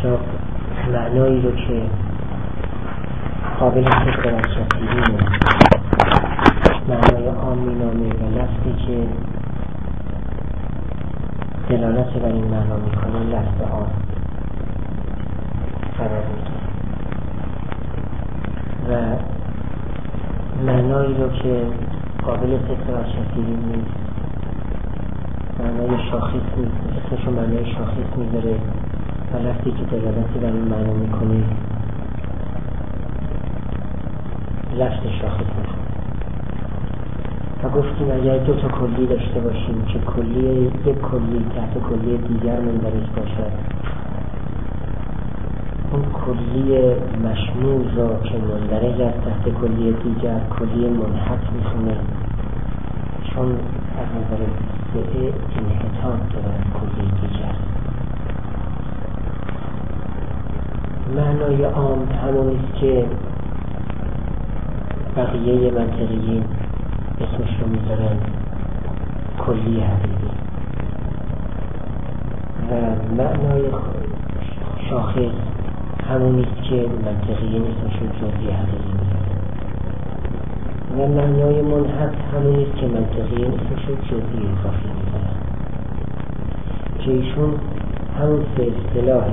اینجا معنایی رو که قابل فکر و تفسیری معنای عام مینامه و لفظی که دلالت بر این معنا میکنه لفظ عام قرار میده و معنایی رو که قابل فکر و تفسیری نیست معنای شاخص نیست، اسمشو معنای شاخص میذاره و لفظی که دلالتی بر این معنا میکنه لفظ شاخص میکنه. و گفتیم اگر دو تا کلی داشته باشیم که یک کلی تحت کلی دیگر مندرج باشد، اون کلی مشمول را که مندرج است تحت کلی دیگر کلی منحط میخونه، چون از نظر به انحطاط دارد کلی دیگر. معنای عام همون است که بقیه منطقیین اسمش رو میذارن کلی حقیقی و معنای شاخص همون است که منطقیین اسمش رو جزئی حقیقی میذارن و معنای منحط همون است که منطقیین اسمش رو جزئی اضافی میذارن که ایشون همون سه اصطلاح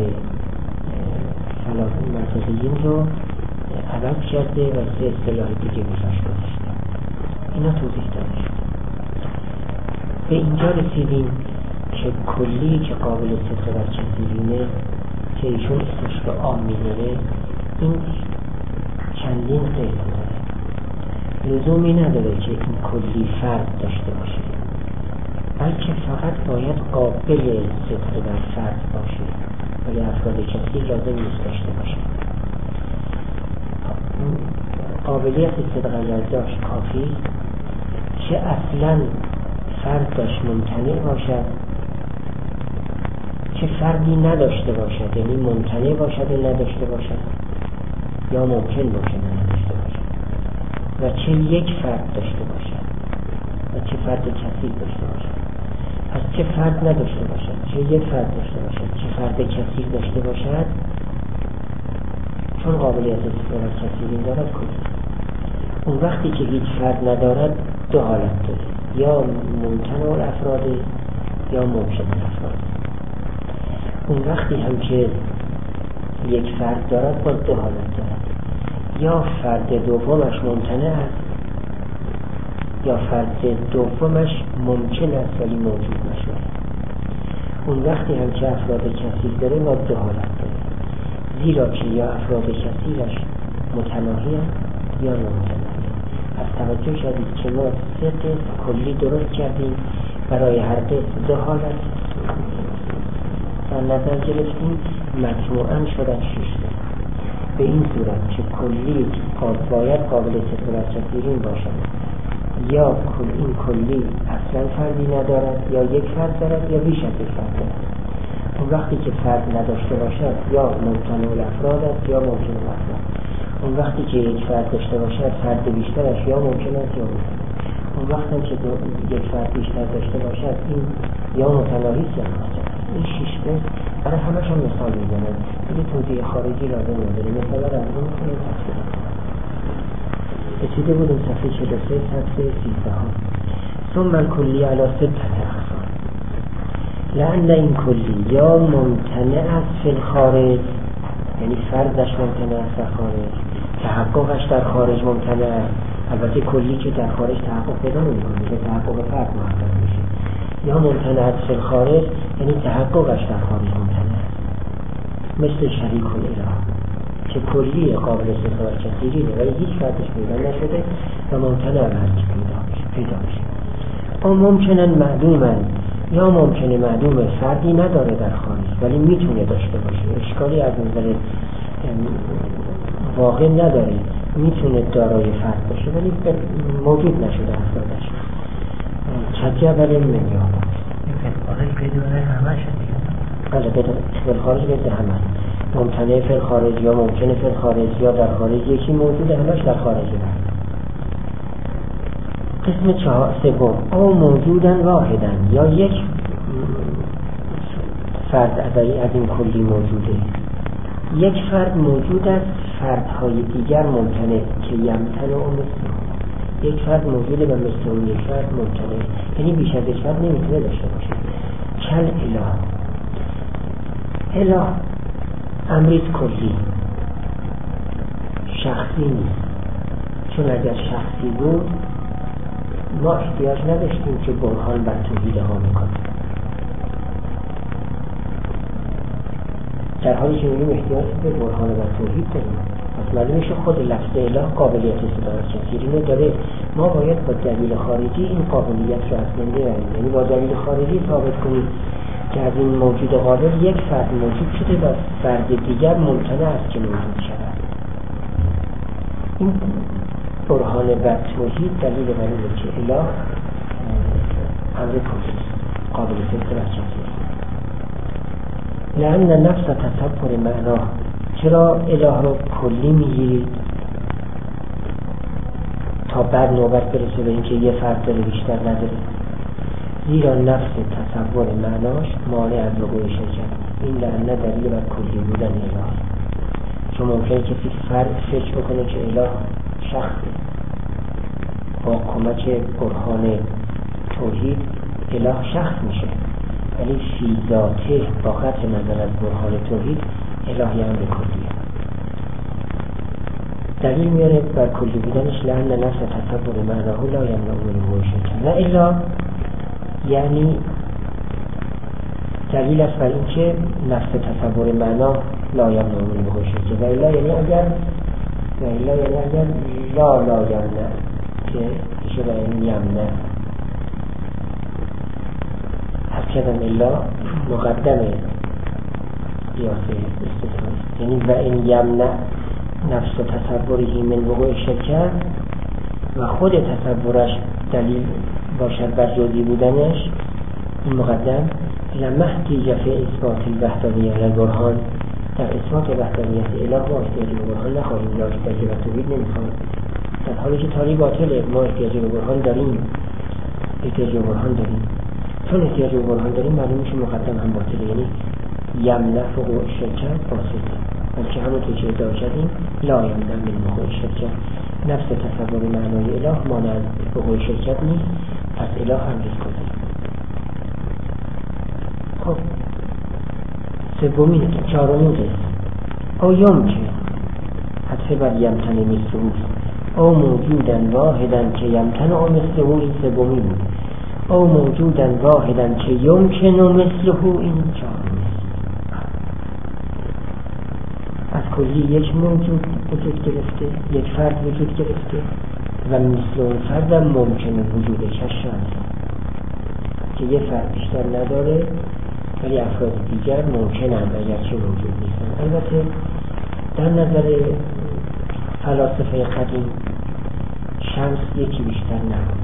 منطقیین رو عوض کرده و سه اصطلاح دیگه بزرش گذاشته. اینا توضیح داده شد. به اینجا رسیدیم که کلی که قابل صدق و تفسیرینه که ایشون اسمش رو عام میذاره این چندین قسم داره. لزومی نداره که این کلی فرد داشته باشه، بلکه فقط باید قابل صدق و فرد باشه ولی افراد کسی لازم نیست داشته باشه. قابلیت صدق یادداشت کافی که اصلا فردش ممتنع باشد، چه فردی نداشته باشد، یعنی ممتنع باشد و نداشته باشد یا ممکن باشد و نداشته باشد، و چه یک فرد داشته باشد و چه فرد کثیر داشته باشد. پس چه فرد نداشته باشد، چه یک فرد داشته باشد، چه فرد کثیر داشته باشد، چون قابلیت صدق و کثیر دارد کلی. اون وقتی که هیچ فرد ندارد دو حالت داره، یا ممتنع الافراد یا ممکن الافراد. اون وقتی هم که یک فرد دارد باز دو حالت دارد، یا فرد دومش ممتنع است یا فرد دومش ممکن است ولی موجود نشده. اون وقتی هم که افراد کثیر داره باز دو حالت داره، زیرا که یا افراد کثیرش متناهی است یا نامتناهی. از توجه شدید که ما سه قسم کلی درست کردیم، برای هر قسم دو حالت در نظر گرفتیم، مجموعاً شدن 6 قسم. به این صورت که کلی باید قابل صدق و تفسیرین باشد، یا این کلی اصلا فردی ندارد، یا یک فرد دارد یا بیش از یک فرد دارد. اون وقتی که فرد نداشته باشد یا ممتنع الافراد است یا ممکن الافراد. اون وقتی که یک فرد داشته باشد فرد بیشترش یا ممکن است یا ممکن. اون وقتی که یک فرد بیشتر داشته باشد این یا متناهی است یا ممکن است. این 6 قسم برای همشون مثال میزنن، دیگه توضیح خارجی لازم نداره، مثلا رو انجام کنید تفسیر کنید. رسیده بودیم صفحه 43 صفحه 13 ثم الکلی علی 6 اقسام، لأن این کلی یا ممتنع است فی الخارج، یعنی فردش ممتنع است در خارج، تحققش در خارج ممتنع است. البته کلی که در خارج تحقق پیدا نمی‌کنه که تحقق فرد محقق میشه. یا ممتنع است فی الخارج یعنی تحققش در خارج ممتنع است، مثل شریک الاله که کلی قابل صدق و تفسیری ولی هیچ فردش پیدا نشده و ممتنع است پیدا بشه. اما ممکنن معدومن، یا ممکنه معدوم فردی نداره در خارج ولی میتونه داشته باشه، اشکالی از نظر واقع نداره، میتونه دارای فرد باشه ولی موجود نشده افرادش. کجبل منیاد خارج بدون همه شدید بله بدون خارج بدون همه ممتنع فی الخارج یا ممکنه فی الخارج یا در خارج یکی موجود همش در خارج است. قسم سوم او موجودن واحدن، یا یک فرد از این کلی موجوده یک فرد موجود است، فردهای دیگر ممکنه که یمتنع و مثل یک فرد موجوده و مثل اون یک فرد ممکنه، یعنی بیش از یک فرد نمیتونه داشته باشه. کل اله امریز کلی شخصی نیست، چون اگر شخصی بود ما احتیاج نداشتیم که برهان بر توحید ها میکنیم، در حالی که میگیم احتیاج به برهان بر توحید داریم. پس معلوم میشه خود لفظ اله قابلیت استدلال کثیری رو داره. ما باید با دلیل خارجی این قابلیت رو اصلا بیاریم، یعنی با دلیل خارجی ثابت کنیم که از این موجود قابل یک فرد موجود شده و فرد دیگر ممکنه است که موجود شود. این برهان بر توحید دلیل بر اینه که اله امر کلی قابلیت استدلال کثیری. لأن نفس تصور معنا، چرا اله رو کلی میگیرید تا بعد نوبت برسه به اینکه یه فرد داره بیشتر نداره؟ زیرا نفس تصور معناش مانع از وقوع شرکت. این لعنه دلیل بر کلی بودن اله، چون ممکنه کسی فرد فکر بکنه که اله شخصه، با کمک برهان توحید اله شخص میشه، ولی فی ذاته با قطع نظر از برهان توحید الهی امر کلیه. دلیل میاره بر کلی بودنش لأن نفس تصور معناه لا یمنع من وقوع شرک. و الا یعنی دلیل است بر این که نفس تصور معنا لا یمنع من وقوع شرک. و الا یعنی اگر لا یمنع که شده این یمنع کدام الا مقدمه قیاسه استثنایی، یعنی و این یمنع نفس تصوری من وقوع شرکت و خود تصورش دلیل باشد بر جزئی بودنش، این مقدم لمحتیج فی اثبات الوحدانیه للبرهان، در اثبات وحدانیت اله ما احتیاج به برهان نخواهیم داشت، احتیاج به توحید نمیخواهیم، در حالی که تالی باطله ما احتیاج به برهان داریم. چون احتیاج به برهان داریم معلوم میشه مقدم هم باطله، یعنی یمنع وقوع شرکت باطله، بلکه همونطور که ادعا کردیم لا یمنع من وقوع شرکت، نفس تصور معنای اله مانع از وقوع شرکت نیست، پس اله هم ریز کنیم. خب سومین چهارمین قسم آیام که حدث بر یمتن مثله او موجودن واحدن که یمتن او مثله، این سومی بود. او موجودن واحدن که یمکن و مثله، این چهارمی. از کلی یک موجود وجود گرفته، یک فرد وجود گرفته و مثل اون فرد هم ممکنه وجود کشف است که یه فرد بیشتر نداره ولی افراد دیگر ممکنند اگرچه موجود نیستن. البته در نظر فلاسفه قدیم شمس یکی بیشتر نبود،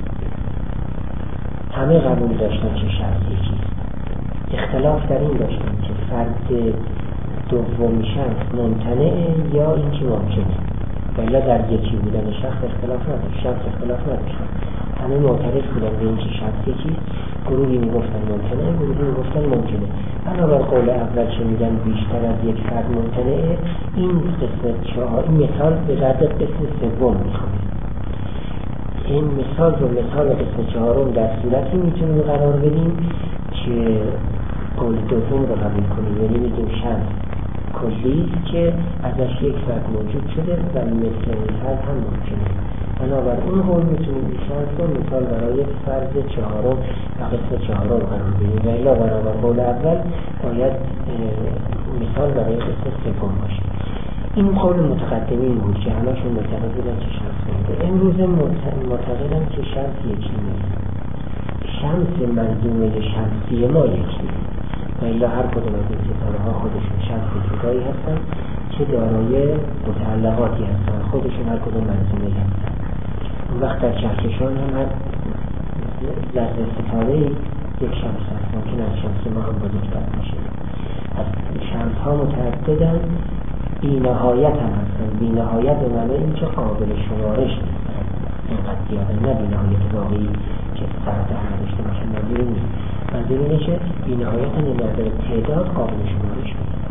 همه قبول داشتن که شمس یکیست. اختلاف در این داشتن که فرد دومی شمس ممتنعه یا اینکه ممکنه، ولی در یکی بودن شخص اختلاف نداشت، شمس اختلاف نداشت، همه معترض بودن به اینکه شمس یکیست. گروهی میگفتن ممکنه، گروهی میگفتن ممکنه. بنابر قول اول که میگن بیشتر از یک فرد ممکنه، این قسمت این مثال به درد قسم سوم میخوره. این مثال رو مثال قسم چهارم در صورتی میتونیم قرار بدیم که قول دوم رو قبول کنیم، یعنی میگیم شمس کلی که ازش یک فرد موجود شده و مثل این فرد هم ممکنه. بنابر اون قول میتونیم این شمس رو مثال برای فرد چهارم و قسم چهارم قرار بدیم، و الا بنابر قول اول باید مثال برای قسم سوم باشه. این قول متقدمین بود که همشون معتقد بودن که شمس بوده. امروز معتقدن که شمس یکی نیست، شمس منظومه شمسی ما یکی، و الا هر کدوم از این ستاره ها خودشون شمس جدایی هستن که دارای متعلقاتی هستن، خودشون هر کدوم منظومه هستن. اون وقت در کهکشان هم هر ذره ستاره یک شمس هست، ممکن از شمس ما هم بزرگتر باشه. از شمس ها متعددن، بی نهایت هم هستن. بی نهایت به معنی این که قابل شمارش نیستن، اینقدر زیاده، نه بی نهایت واقعی که سرد هم نداشته باشن. منظور نیست، منظور اینه که بی نهایت هم نظر تعداد قابل شمارش نیست.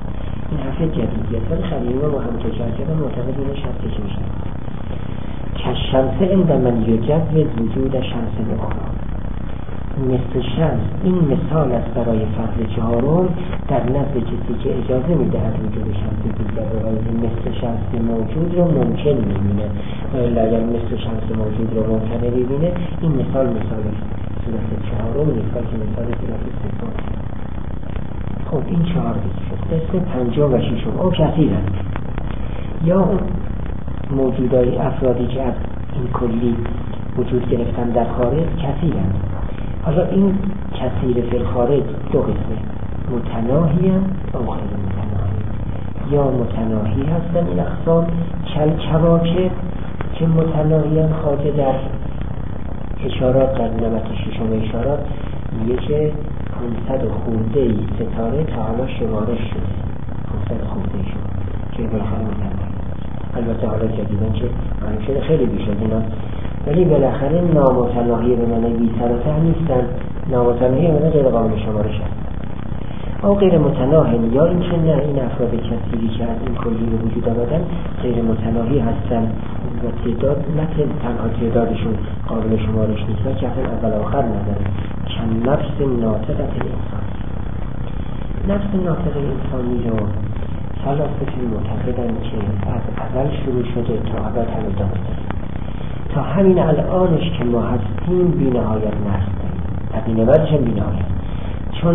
این حرف جدیدیه. ولی خلیلی ما همونطور که کردم معتقد اینش هست که میشه کالشمس عند من یجوز وجود شمس اخری، مثل شمس این مثال است برای فرد چهارم در نزد کسی که اجازه میدهد وجود شمس دیگر رو، مثل شمس موجود رو ممکن میبینه و اگر مثل شمس موجود رو ممکنه ببینه، این مثال صورت چهارم نیست که مثال صورت سوم. خب این 4 شد. قسم 5 و 6 او کثیرند، یا اون موجودای افرادی که از این کلی وجود گرفتن در خارج کثیرند. حالا این کثیر فی الخارج 2 قسمه، متناهی او غیر متناهی. یا متناهی هستن این اقسام کواکب که متناهی خارج در اشارات در نمت 6 اشارات میگه که 500 خورده ستاره تا حالا شمارش شده، 500 خورده شده که بالاخره متناهی. البته حالا جدیدن که معلوم شده خیلی بیش از اینا، ولی بالاخره نامتناهی به معنی بی سر و ته نیستن، نامتناهی به معنی غیر قابل شمارش هست. او غیر متناهی، یا اینکه نه این افراد کثیری که از این کلی به وجود آمدن غیر متناهی هستن و تعداد نه تنها تعدادشون قابل شمارش نیست که اصلا اول آخر نداره. چند نفس ناطقه انسان، نفس ناطقه انسانی رو فلاسفه معتقدن که از اول شروع شده تا ابد هم ادامه داره. تا همین الانش که ما هستیم بی نهایت نفس داریم، از این بعدش هم بی نهایت، چون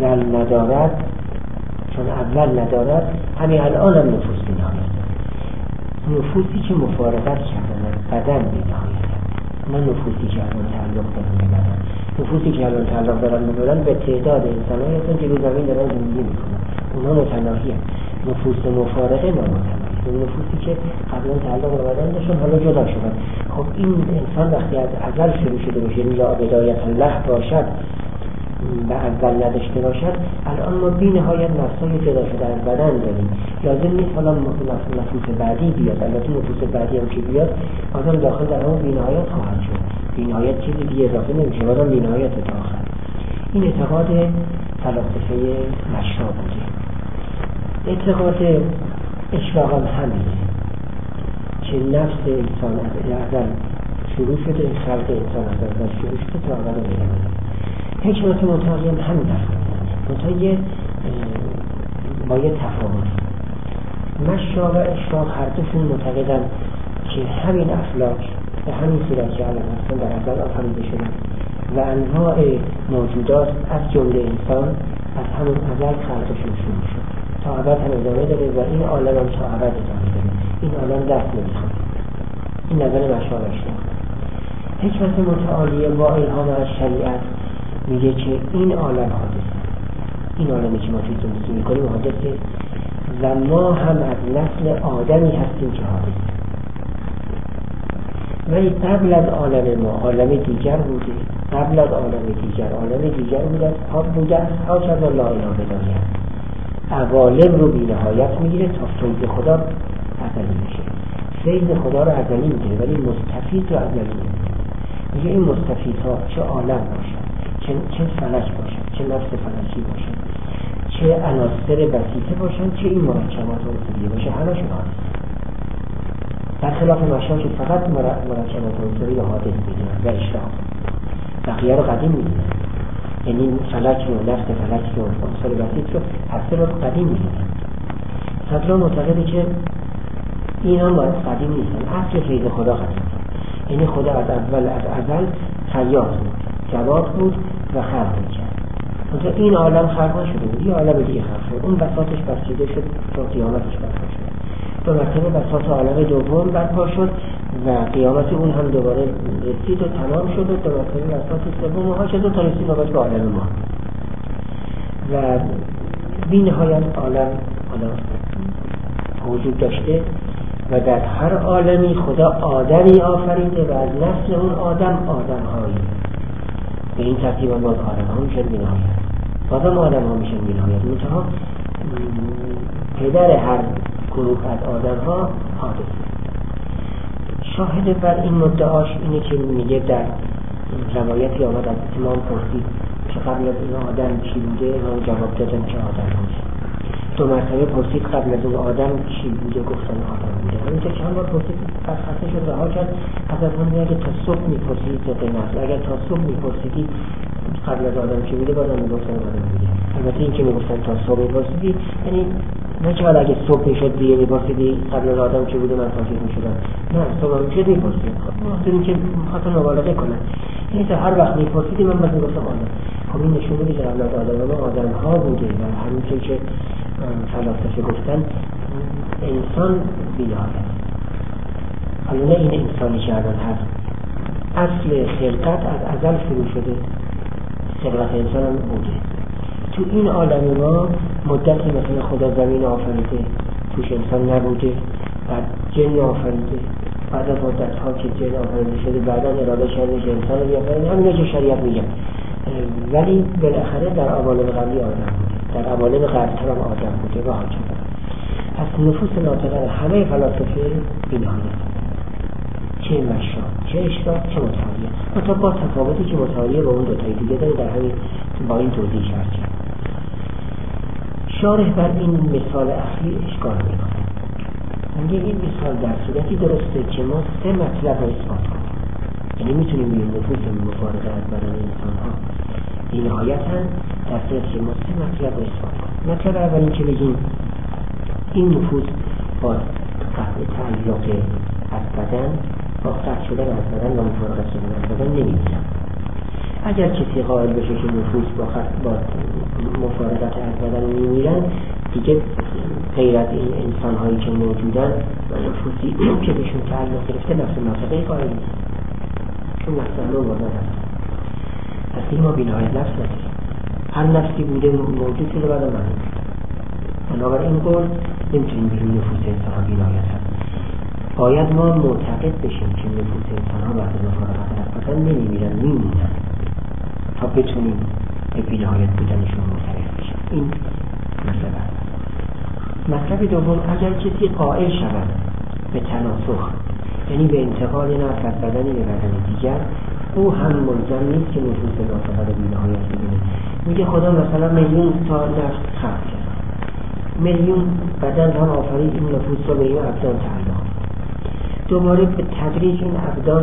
اول ندارد همین الان هم نفوس بی نهایت داره. نفوسی که مفارقت کردن از بدن بی نهایت، نه نفوسی که الان تعلق دارن به بدن. نفوسی که الان تعلق دارن به بدن به تعداد انسان‌هایی هستن که روی زمین دارن زندگی میکنن، اونا متناهی هستن. نفوس مفارقه نامتناهی، اون نفوسی که قبلا تعلق به بدن داشتن حالا جدا شدن. خب این انسان وقتی از ازل شروع شده باشه، یا بدایت الله باشد و اول نداشته باشد، الان ما بی نهایت نفسای جدا شده از بدن داریم. لازم نیست حالا نفوس بعدی بیاد، البته نفوس بعدی هم که بیاد آدم داخل در همون بی نهایت خواهد شد، بی نهایت چیزی دیگه اضافه نمیشه، آدم بی نهایت داخل. این اعتقاد فلاسفه مشا بوده. اعتقاد اشراق هم همینه که نفس انسان از ازل شروع شده، خلق انسان از ازل شروع شده تا ابد میمونه. حکمت منتهی هم همین حرف میزنه، منتهی با یه تفاوت. مشا و اشراق هر دوشون معتقدن که همین افلاک به همین صورت که الان هستن در ازل آفریده شدن و انواع موجودات از جمله انسان از همون ازل خلقشون شروع شد تا ابد هم ادامه داره و این عالم هم تا ابد ادامه داره. این عالم دست نمیخواد. این نظر مشا و اشراق. حکمت متعالیه با الهام از شریعت میگه که این عالم حادثه، این عالمی که ما توی زندگی میکنیم حادثه و ما هم از نسل آدمی هستیم که حادثه، ولی قبل از عالم ما عالم دیگر بوده، قبل از عالم دیگر بوده، آب بوده است، حاج از الله اله بداید. عوالم رو بی نهایت میگیره تا فیض خدا ازلی میشه. فیض خدا رو ازلی میگیره ولی مستفید رو ازلی میگیره. میگه این مستفیدها چه عالم باشن، چه فلک باشن، چه نفس فلکی باشن، چه عناصر بسیطه باشن، چه این مرکبات عنصریه باشه، همشون حادث. در خلاف مشا که فقط مرکبات عنصری حادث میدونن و اشراق، بقیه رو قدیم میدونن. یعنی فلک رو، نفس فلک رو، عنصر بسیط رو هسته رو قدیم میدونن. صدرا معتقده که این هم باید قدیم نیستن، اصل فیض خدا قدیم. یعنی خدا از ازل خیاط بود، جواد بود و خلق میکرد. مثلا این عالم خلق نشده بود، یه عالم دیگه خلق شد، اون بساطش بسیده شد تا قیامتش برپا شد. دو مرتبه بساط عالم دوم برپا شد و قیامت اون هم دوباره رسید و تمام شد و دو مرتبه بساط سوم ها شد و تا رسید نوبت به عالم ما. و بی نهایت عالم وجود داشته و در هر عالمی خدا آدمی آفریده و از نسل اون آدم هایی. به این ترتیب باز آدم ها میشن بی نهایت، بازم آدم ها میشن بی نهایت. منتها پدر هر گروه از آدم ها حادثه. شاهد بر این مدعاش اینه که میگه در روایتی آمد از امام پرسید که قبل از این آدم چی بوده و جواب دادن که آدم هاست. 2 مرتبه پرسید قبل از اون آدم چی بوده؟ گفتن آدم بوده. همینطور چند بار پرسید، پس خسته شد رها کرد. حضرت فرمودند اگه تا صبح میپرسیدی طبق نقل، اگر تا صبح میپرسیدی قبل از آدم چی بوده بازم میگفتن آدم بوده. البته این که میگفتن تا صبح میپرسیدی یعنی نه که حالا اگه صبح میشد دیگه میپرسیدی قبل از آدم چی بوده من کافر میشدم، نه صبح میشد میپرسید. خب این که خاطر مبالغه کنن، یعنی تا هر وقت میپرسیدی من باز میگفتم آدم. خب این نشون میده که قبل از آدم ها بوده و همین که فلاسفه گفتن انسان بی‌نهایت. حالا نه این انسانی که الان هست، اصل خلقت از ازل شروع شده، خلقت انسان هم بوده. تو این عالم ما مدتی مثلا خدا زمین آفریده توش انسان نبوده، بعد جن آفریده، بعد از مدت ها که جن آفریده شده بعدا اراده شده که انسان رو بیافرینه. همینه که شریعت میگن. ولی بالاخره در عوالم قبلی آدم بوده، در عوالم قبل‌تر هم آدم بوده و همچنین. پس نفوس ناطقه همه فلاسفه بی‌نهایت، چه مشا، چه اشراق، چه متعالیه، حتی با تفاوتی که متعالیه با اون دوتای دیگه داره. در همین با این توضیح شرط شارح بر این مثال اصلی اشکال میکنه. میگه این مثال در صورتی درسته که ما 3 مطلب رو اثبات کنیم، یعنی میتونیم بگیم نفوس مفارقه از بدن انسان ها بی‌نهایت هم در صورتی که ما 3 مطلب رو اثبات کنیم. مطلب اول این که بگیم این نفوس با قطع تعلق از بدن، با قطع شدن از بدن و مفارقت شدن از بدن نمی‌بینم. اگر کسی قائل بشه که نفوس با مفارقت از بدن میمیرن، دیگه غیر از این انسان هایی که موجودن و نفوسی که بهشون تعلق گرفته نفس ناطقه قائل نیست، چون نفس رو وارد هست. پس این ما بی‌نهایت نفس نداریم، هر نفسی بوده موجود شده بعد من. بنابراین این قول نمیتونیم بگیم نفوس انسان ها بی‌نهایت هست. باید ما معتقد بشیم که نفوس انسان ها بعد از مفارقت از بدن نمیمیرن، میمونن تا بتونیم به بی‌نهایت بودنشون معترف بشیم. این مطلب اول. مطلب دوم، اگر کسی قائل شود به تناسخ، یعنی به انتقال نفس از بدنی به بدن دیگر، او هم ملزم نیست که نفوس ناطقه رو بی‌نهایت ببینه. میگه خدا مثلا میلیون تا نفس خلق کرد، میلیون بدن هم آفرید، این نفوس رو به این ابدان تعلق، دوباره به تدریج این ابدان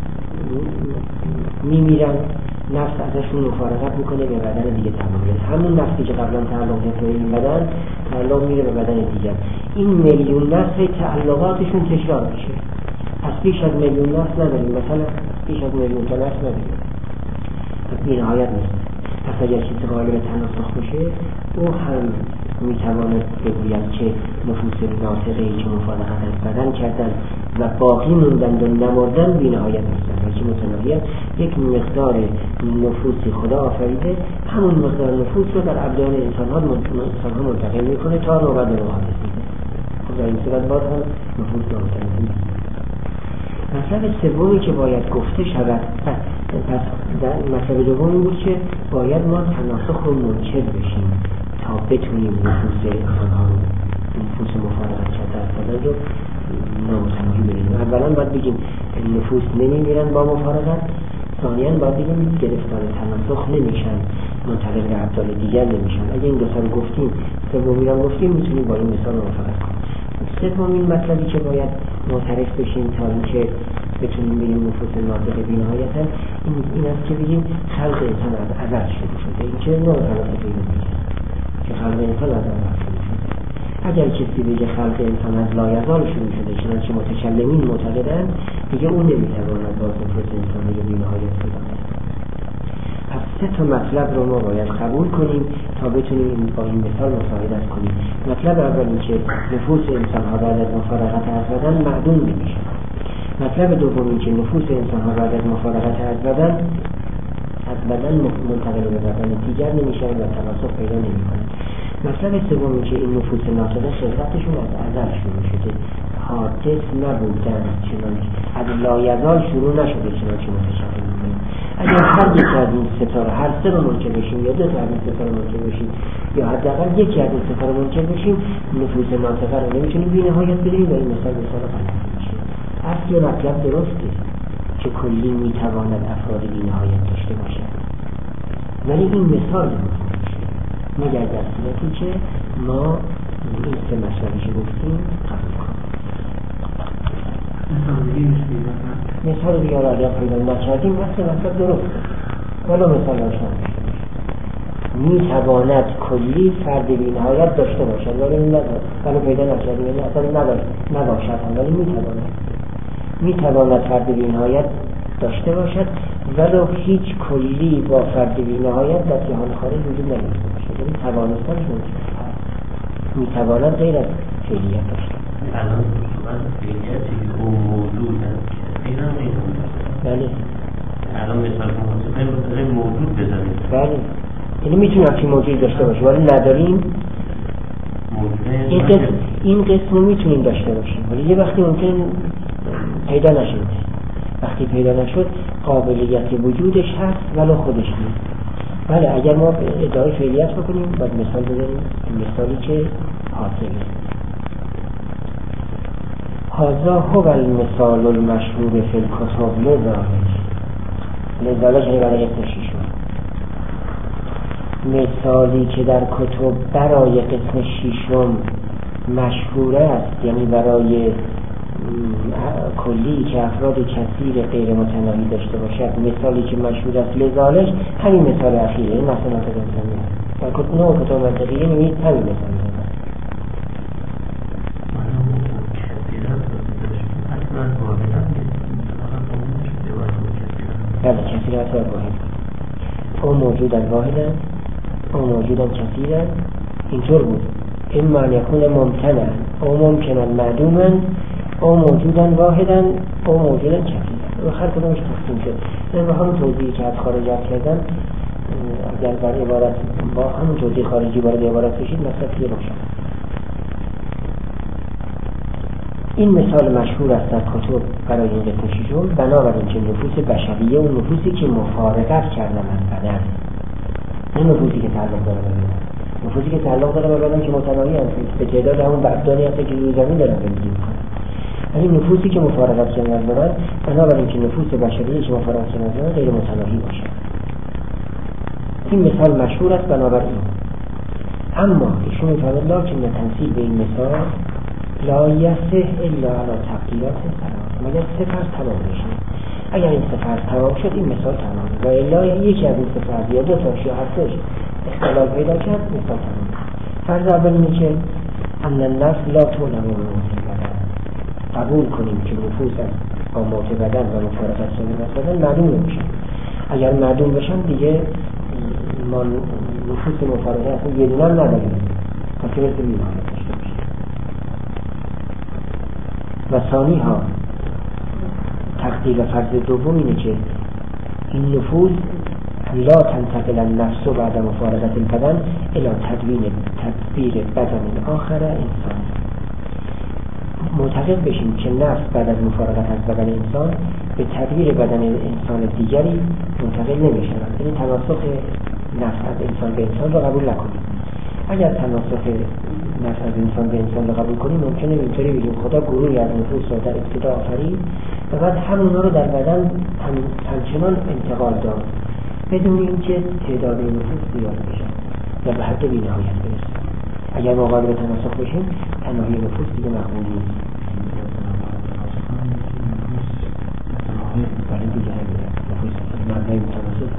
میمیرن، نفس ازشون مفارقت میکنه به بدن دیگه تعلق، همون نفسی که قبلا تعلق داشت به این بدن تعلق میره به بدن دیگر. این میلیون نفس تعلقاتشون تکرار میشه. پس بیش از میلیون نفس نداریم، مثلا بیش از میلیون تا نفس نداریم، پس بی‌نهایت نیست. پس اگر چیزی قائل به تناسخ بشه، او هم میتواند بگوید که نفوس ناطقه‌ای که مفارقت از بدن کردن و باقی موندن و نمردن بی‌نهایت نیستن، بلکه متناهیت یک مقدار نفوسی خدا آفریده، همون مقدار نفوس رو در ابدان انسان‌ها منتقل میکنه تا نوبت به ما رسیده. خب در این صورت باز هم نفوس نامتناهی نیست. مطلب سومی که باید گفته شود، پس در مطلب دوم این بود که باید ما تناسخ رو منکر بشیم تا بتونیم نفوس انسان‌ها رو، نفوس مفارقت کرده از بدن رو نامتناهی بگیریم. اولا باید بگیم نفوس نمیمیرن با مفارقت، ثانیاً باید بگیم گرفتار تناسخ نمیشن، منتقل به ابدال دیگر نمیشن. اگه این دوتا رو گفتیم، سومی رو گفتیم، میتونیم با این مثال موافقت کنیم. سومین مطلبی که باید معترف بشیم تا اینکه بتونیم بگیم نفوس ناطقه بی‌نهایت هست، این است که بگیم خلق انسان از ازل شروع شده. این که نوع فلاسفه میگه که خلق انسان از ازل شروع شده. اگر کسی بگه خلق انسان از لایزال شروع شده، چنانچه متکلمین معتقدن، دیگه اون نمیتواند باز نفوس انسانی رو بی‌نهایت بداند. پس 3 مطلب رو ما باید قبول کنیم تا بتونیم با این مثال مساعدت کنیم. مطلب اول این که نفوس انسان ها بعد از مفارقت از بدن معدوم نمیشه. مطلب دوم این که نفوس انسان ها بعد از مفارقت از بدن منتقل به بدن دیگر نمیشن و تناسخ پیدا نمیکنن. مطلب سوم این که این نفوس ناطقه خلقتشون از ازل شروع شده، حادث نبودن، چنانچه از لایزال شروع نشده چنانچه متشکل میکنیم. اگر هر یک از این ستاره، هر 3 رو منکر بشیم یا 2 تا از این ستاره منکر بشیم یا حداقل یکی از این ستاره منکر بشیم، نفوس ناطقه رو نمیتونیم بی‌نهایت بدیم و این مثال غلط میشه. اصل مطلب درسته که کلی میتواند افراد بی‌نهایت داشته باشد، ولی این مثال درست نمیشه مگر در صورتی که ما این سه مسئله که گفتیم قبول کن. مثال دیگه را اگر پیدا نکردیم مثلا درست ولی مثال هاشون می تواند کلی فرد بی نهایت داشته باشد ولی پیدا نکردیم، یعنی اصلا نباشد ولی می تواند فرد بی نهایت داشته باشد ولی هیچ کلی با فرد بی نهایت در جهان خارج وجود نداشته باشد، یعنی توانستنش می تواند غیر از فعلیت داشته. الان فعلیتی که اون موجود این هم این بله الان مثال کنیم موجود بذاریم بله، یعنی میتونیم همچی موجود داشته باشیم ولی نداریم. این قسم رو میتونیم داشته باشیم ولی یه وقتی ممکن پیدا نشد. وقتی پیدا نشد قابلیت وجودش هست ولی خودش نیست. بله اگر ما ادعای فعلیت بکنیم باید مثال بزنیم، مثالی که حاصله. هذا هو المثال المشهور فی الکتب لذالک یعنی برای قسم مثالی که در کتب برای قسم ششم مشهور است، یعنی برای کلی که افراد کثیر غیر متناهی داشته باشد، مثالی که مشهور است لذالک همین مثال اخیره. این مثلا در کتب منطقیه میبینید همین مثال بله کثیر هست واحد او موجودن واحدن او موجودن کثیرن. اینطور بود اما ان یکون ممتنن او ممکنن معدومن او موجودن واحدن او موجودن کثیرن. و هر کدومش تقسیم شد. این با همون توضیحی که از خارج کردن اگر بر عبارت با همون توضیح خارجی وارد عبارت بشید مثلا پیه روشن. این مثال مشهور است در کتب برای این قسم ششم بنابراین که نفوس بشریه و نفوسی که مفارقت کردن از بدن، نه نفوسی که تعلق داره به بدن، نفوسی که تعلق داره به بدن که متناهی هست به تعداد همون بدانی هست که روی زمین دارن زندگی میکنن. ولی نفوسی که مفارقت کردن از بدن بنابراین که نفوس بشریه که مفارقت کردن از بدن غیر متناهی باشه. این مثال مشهور است بنابراین. اما ایشون میفرماید لکن تنصیب به این مثال لا یصح الا علی تقدیرات ثلاث، مگر سه فرض تمام بشه. اگر این سه فرض تمام شد این مثال تمام، و الا یکی از این سه فرض یا دو تاش یا هر سهش اختلال پیدا کرد مثال تمام. فرض اول اینه که ان النفس لا تعلم بموت بدن، قبول کنیم که نفوس با موت بدن و مفارقت کردن بدن معلوم نمیشن. اگر معلوم بشن دیگه ما نفوس مفارقت اصلا یه دونه هم نداریم تا که برسه بیماری داشته باشیم. و ثانی ها تقدیر فرض دوم اینه که این نفوس لا تنتقل النفس بعد مفارقت البدن الى تدبیر بدن آخر انسان. معتقد بشیم که نفس بعد از مفارقت از بدن انسان به تدبیر بدن انسان دیگری منتقل نمیشه. یعنی تناسخ نفس از انسان به انسان رو قبول نکنیم. اگر تناسخ نفس از انسان به انسان رو قبول کنیم ممکنه اینطوری بگیم خدا گروهی از نفوس رو در ابتدا آفرید و بعد همونا رو در بدن همچنان انتقال داد بدون اینکه تعداد نفوس زیاد بشه یا به حد بی‌نهایت برسه. اگر ما قابل تناسخ بشیم تناهی نفوس دیگه مقبول نیست. برای دیگه همین نفوس مبنای تناسخ.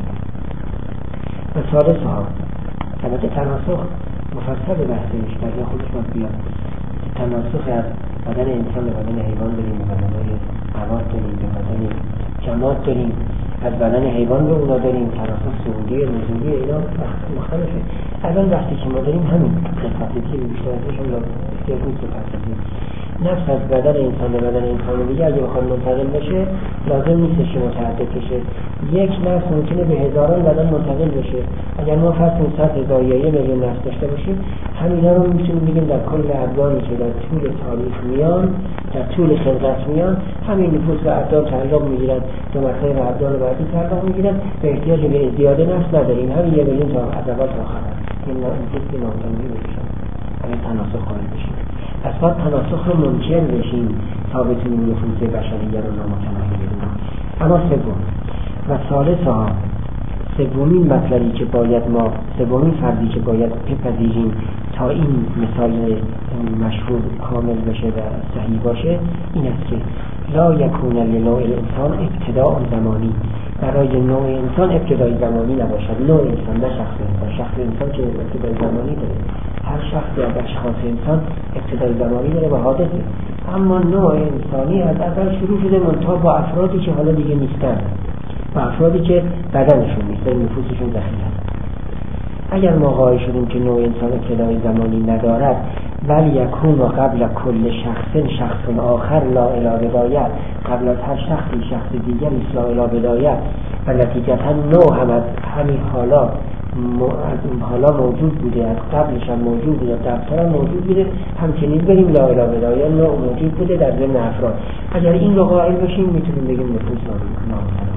و ثالث ها البته تناسخ مفصل بحثش برای خودش باید بیاد. تناسخ از بدن انسان به بدن حیوان داریم، به بدن مواد داریم، به بدن جماد داریم، از بدن حیوان به اونا داریم، تناسخ صعودی نزولی اینا مختلفه. الان وقتی که ما داریم همین قسمتی که بیشتر ازش هم اختیار نیست بپردازیم. نفس از بدن انسان به بدن انسان دیگه اگه بخواد منتقل بشه لازم نیستش که متعدد بشه. یک نفس ممکنه به هزاران بدن منتقل بشه. اگر ما فرض کنیم 100,000 یا 1,000,000 نفس داشته باشیم همینا رو میتونیم بگیم در کل ابدانی که در طول تاریخ میان، در طول خلقت میان، همین نفوس و ابدان تعلق میگیرن، دو مرتبه و ابدان بعدی تعلق میگیرن، به احتیاج به زیاده نفس نداریم. همین 1,000,000 تا عدوات آخر این نفس نامتنی میشن. همین تناسخ خواهد بشیم. پس باید تناسخ رو منکر بشیم تا بتونیم نفوس بشریه رو نامتناهی بدونیم. اما سوم و سومین مطلبی که باید ما سومین فرضی که باید بپذیریم تا این مثال مشهور کامل بشه و صحیح باشه این است که لا یکون لنوع الانسان ابتداء زمانی، برای نوع انسان ابتدای زمانی نباشد. نوع انسان نه شخص انسان. شخص انسان که ابتدای زمانی داره، هر شخصی از اشخاص انسان ابتدای زمانی داره و حادثه، اما نوع انسانی از اول شروع شده منتها با افرادی که حالا دیگه نیستن، با افرادی که بدنشون نیست، نفوسشون ذخیره است. اگر ما قائل شدیم که نوع انسان ابتدای زمانی ندارد، بل یکون و قبل کل شخص آخر لا الی بدایه، قبل از هر شخصی شخص دیگری لا الی بدایه، و نتیجتا نوع هم از همین حالا از این حالا موجود بوده، از قبلش هم موجود بوده، قبلتر هم موجود بوده، همچنین بریم لا الی بدایه نوع موجود بوده در ضمن افراد. اگر این رو قائل باشیم میتونیم بگیم نفوس نامتناهی.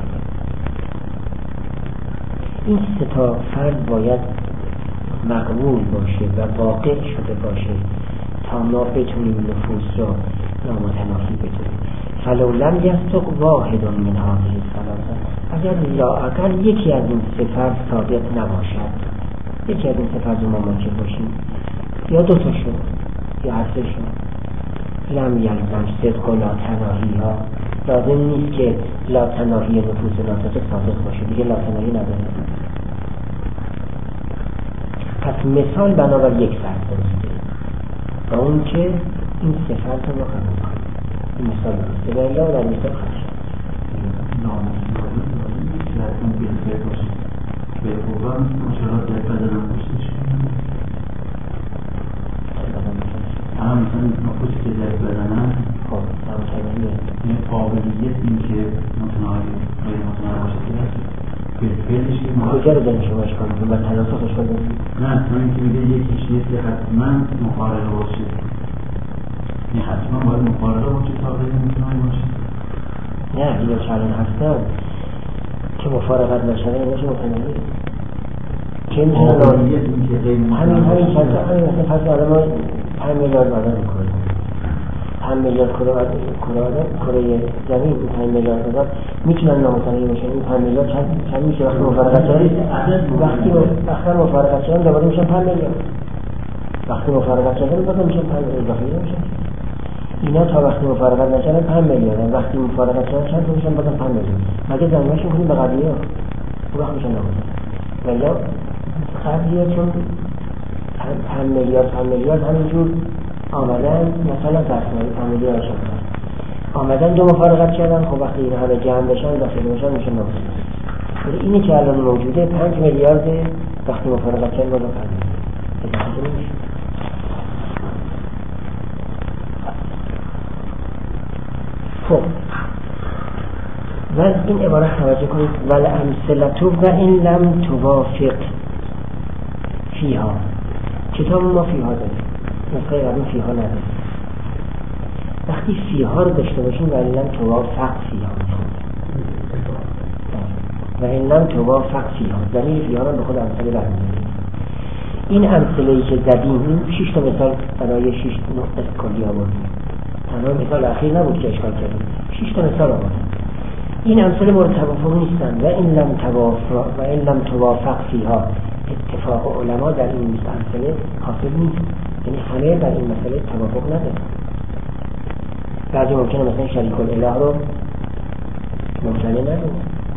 این سه تا فرد باید مقبول باشه و واقع شده باشه تا ما بتونیم نفوس را نامتناهی بتونیم. فلو لم یصدق واحد من هذه الثلاثه، اگر لااقل یکی از این سه فرد صادق نباشد، یکی از این سه فرد ما منکر باشیم، یا دو تا شد یا هر سه شد، لم یلزم صدق و لا تناهی ها، لازم نیست که لا تناهی نفوس ناطقه صادق باشه، دیگه لا تناهی نداره. پس مثال بنابر یک فرد درسته و اون که این سه فرد رو قبول کنه. این مثال درسته و یا در مثال خرش در اون بهتر باشه به قوام مشارات در بدنم باشتش هم مثلا نفوسی که در بدنم خب این قابلیت این که متناهی باشه که هست بهترش که کجا رو داریم شماش کنیم و تناسخش کنیم؟ نه همین که میگه یکیش نیست که حتما مقارنه باشه، این حتما باید مقارنه باشه تا بگه متناهی باشه. نه اینو چران هستن که مفارقت نشده نمیشه متناهی که میشه همین چند تا همین مثل فصل آدم ها 5 میلیارد آدم میکنه 5 میلیارد کره زمین 5 میلیارد آدم میتونن نامتناهی باشن. این 5 میلیارد چند میشه وقتی مفارقت شدن؟ وقتی مفارقت شدن دوباره میشن 5 میلیارد. وقتی مفارقت شدن دوباره میشن 5 میلیارد اضافه میشن. اینا تا وقتی مفارقت نشدن 5 میلیارد، وقتی مفارقت شدن چند تا میشن بازم 5 میلیارد. مگه زمینشون کنیم به قضیه اون وقت میشن نامتناهی. ولی قضیه چون 5 میلیارد همینجور آمدن، مثلا فرسایی فامیلی شدن آمدن دو مفارقت کردن، خب وقتی این همه جمع بشن داخل بشن میشه نامتناهی. اینی که الان موجوده 5 میلیارد وقتی مفارقت کردن بازم 5 میلیارد. خب و این عبارت توجه کنید ول امثلتو و این لم توافق فیها. کتاب ما فیها داره، نسخه قبلی فیها نداره. وقتی فیها رو داشته باشیم و این لم توافق فیها و این لم توافق فیها، زمین فیها رو به خود امثله برمی‌داریم. این امثله‌ای که زدیم این 6 تا مثال برای 6 نقطه کلی آوردیم. تمام مثال اخیر نبود که اشکال کردیم، 6 تا مثال آوردیم. این امثله مورد توافق نیستن و این لم توافق فیها. اتفاق علما در این مسئله حاصل نیست، یعنی همه در این مسئله توافق نداره. بعضی ممکنه مثلا شریک الاله رو ممکنه نداره،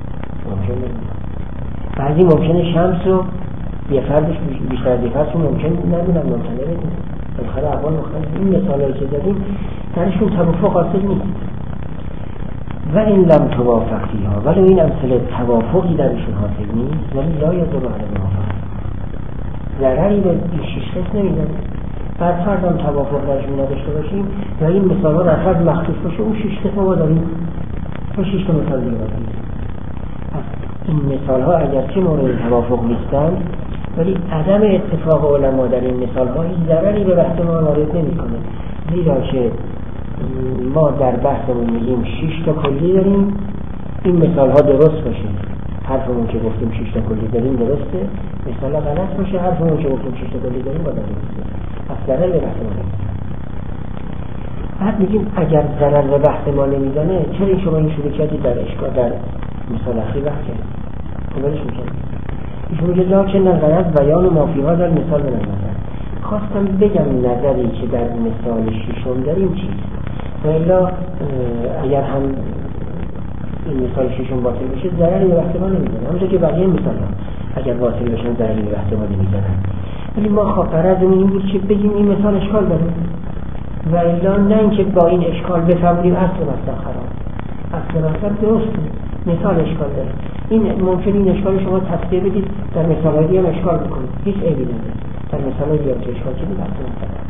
بعضی ممکنه شمس رو یه فردش بیشتر از یه فرد رو ممکن ندونم ممکنه بدونه. بالاخره احوال مختلف. این مثالایی که زدیم درشون توافق حاصل نیست. و این لم توافق فیها، ولی این امثله توافقی درشون حاصل نیست، ولی لا یضر علی الموافق، ضرری به این 6 قسم نمیزنه. بعد فردم توافق درشون نداشته باشیم و این مثال ها در فرد مخصوص باشه، اون 6 قسم ما داریم و 6 تا مثال دیگه داریم. این مثال ها اگرچه مورد توافق نیستن ولی عدم اتفاق علما در این مثال ها هیچ ضرری به بحث ما وارد نمیکنه، زیرا که ما در بحثمون میگیم 6 تا کلی داریم. این مثال ها درست باشه، حرفمون که گفتیم 6 تا کلی داریم درسته، مثال ها غلط باشه، حرفمون که گفتیم 6 تا کلی داریم با درسته، پس ضرر به بحث ما نمیزنه. بعد میگیم اگر ضرر به بحث ما نمیزنه چرا شما این شروع کردید در اشکال در مثال اخیر بحث کردید؟ خبرش میکنه ایشون میگه لکن نظر بیان و مافیها در مثال به نظر. خواستم بگم نظری که در مثال ششم داریم چیست و الا اگر هم این مثال ششم باطل بشه ضرری به وقت ما نمیزنه، همونطور که بقیه مثال هم اگر باطل بشن ضرری به وقت ما نمیزنن. ولی ما غرضمون این بود که بگیم این مثال اشکال داره و الا نه اینکه با این اشکال بفهمیم اصل مثلا خراب، اصل مثلا درسته، مثال اشکال داره. این ممکن این اشکال شما تصدیق بدید در مثال‌هایی هم اشکال بکنید، هیچ عیبی نداره. در مثال‌هایی هم که اشکال کنید اصل مثلا.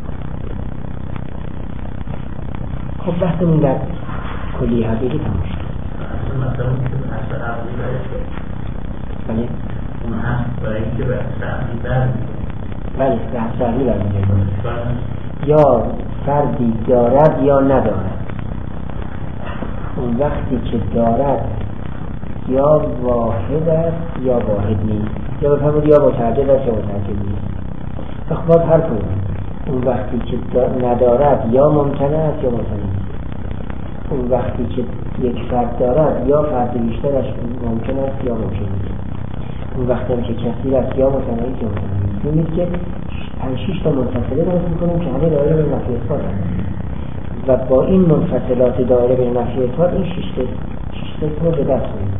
خب بحثمون در کلی حقیقی تموم شد. مثلا اون که اصل عقلی برشه بله اون اصل برای اینکه به اصل عقلی برمیده. بله به اصل عقلی برمیده. یا فردی دارد یا ندارد، اون وقتی که دارد یا واحد است یا واحد نیست، یا بفهمید یا متعدد است یا متعدد نیست. اخبار هر کنید اون وقتی که ندارد یا ممکنه است یا ممکنه نیست. اون وقتی که یک فرد دارد یا فرد بیشترش ممکن است یا ممکن نیست. اون وقتی هم که کثیر است یا متناهی یا متناهی نیست. ببینید که 5-6 تا منفصله درست می‌کنیم که همه دایره بین نفی اثبات و با این منفصلات دایره بین نفی اثبات این 6 تا رو به دست می‌آوریم.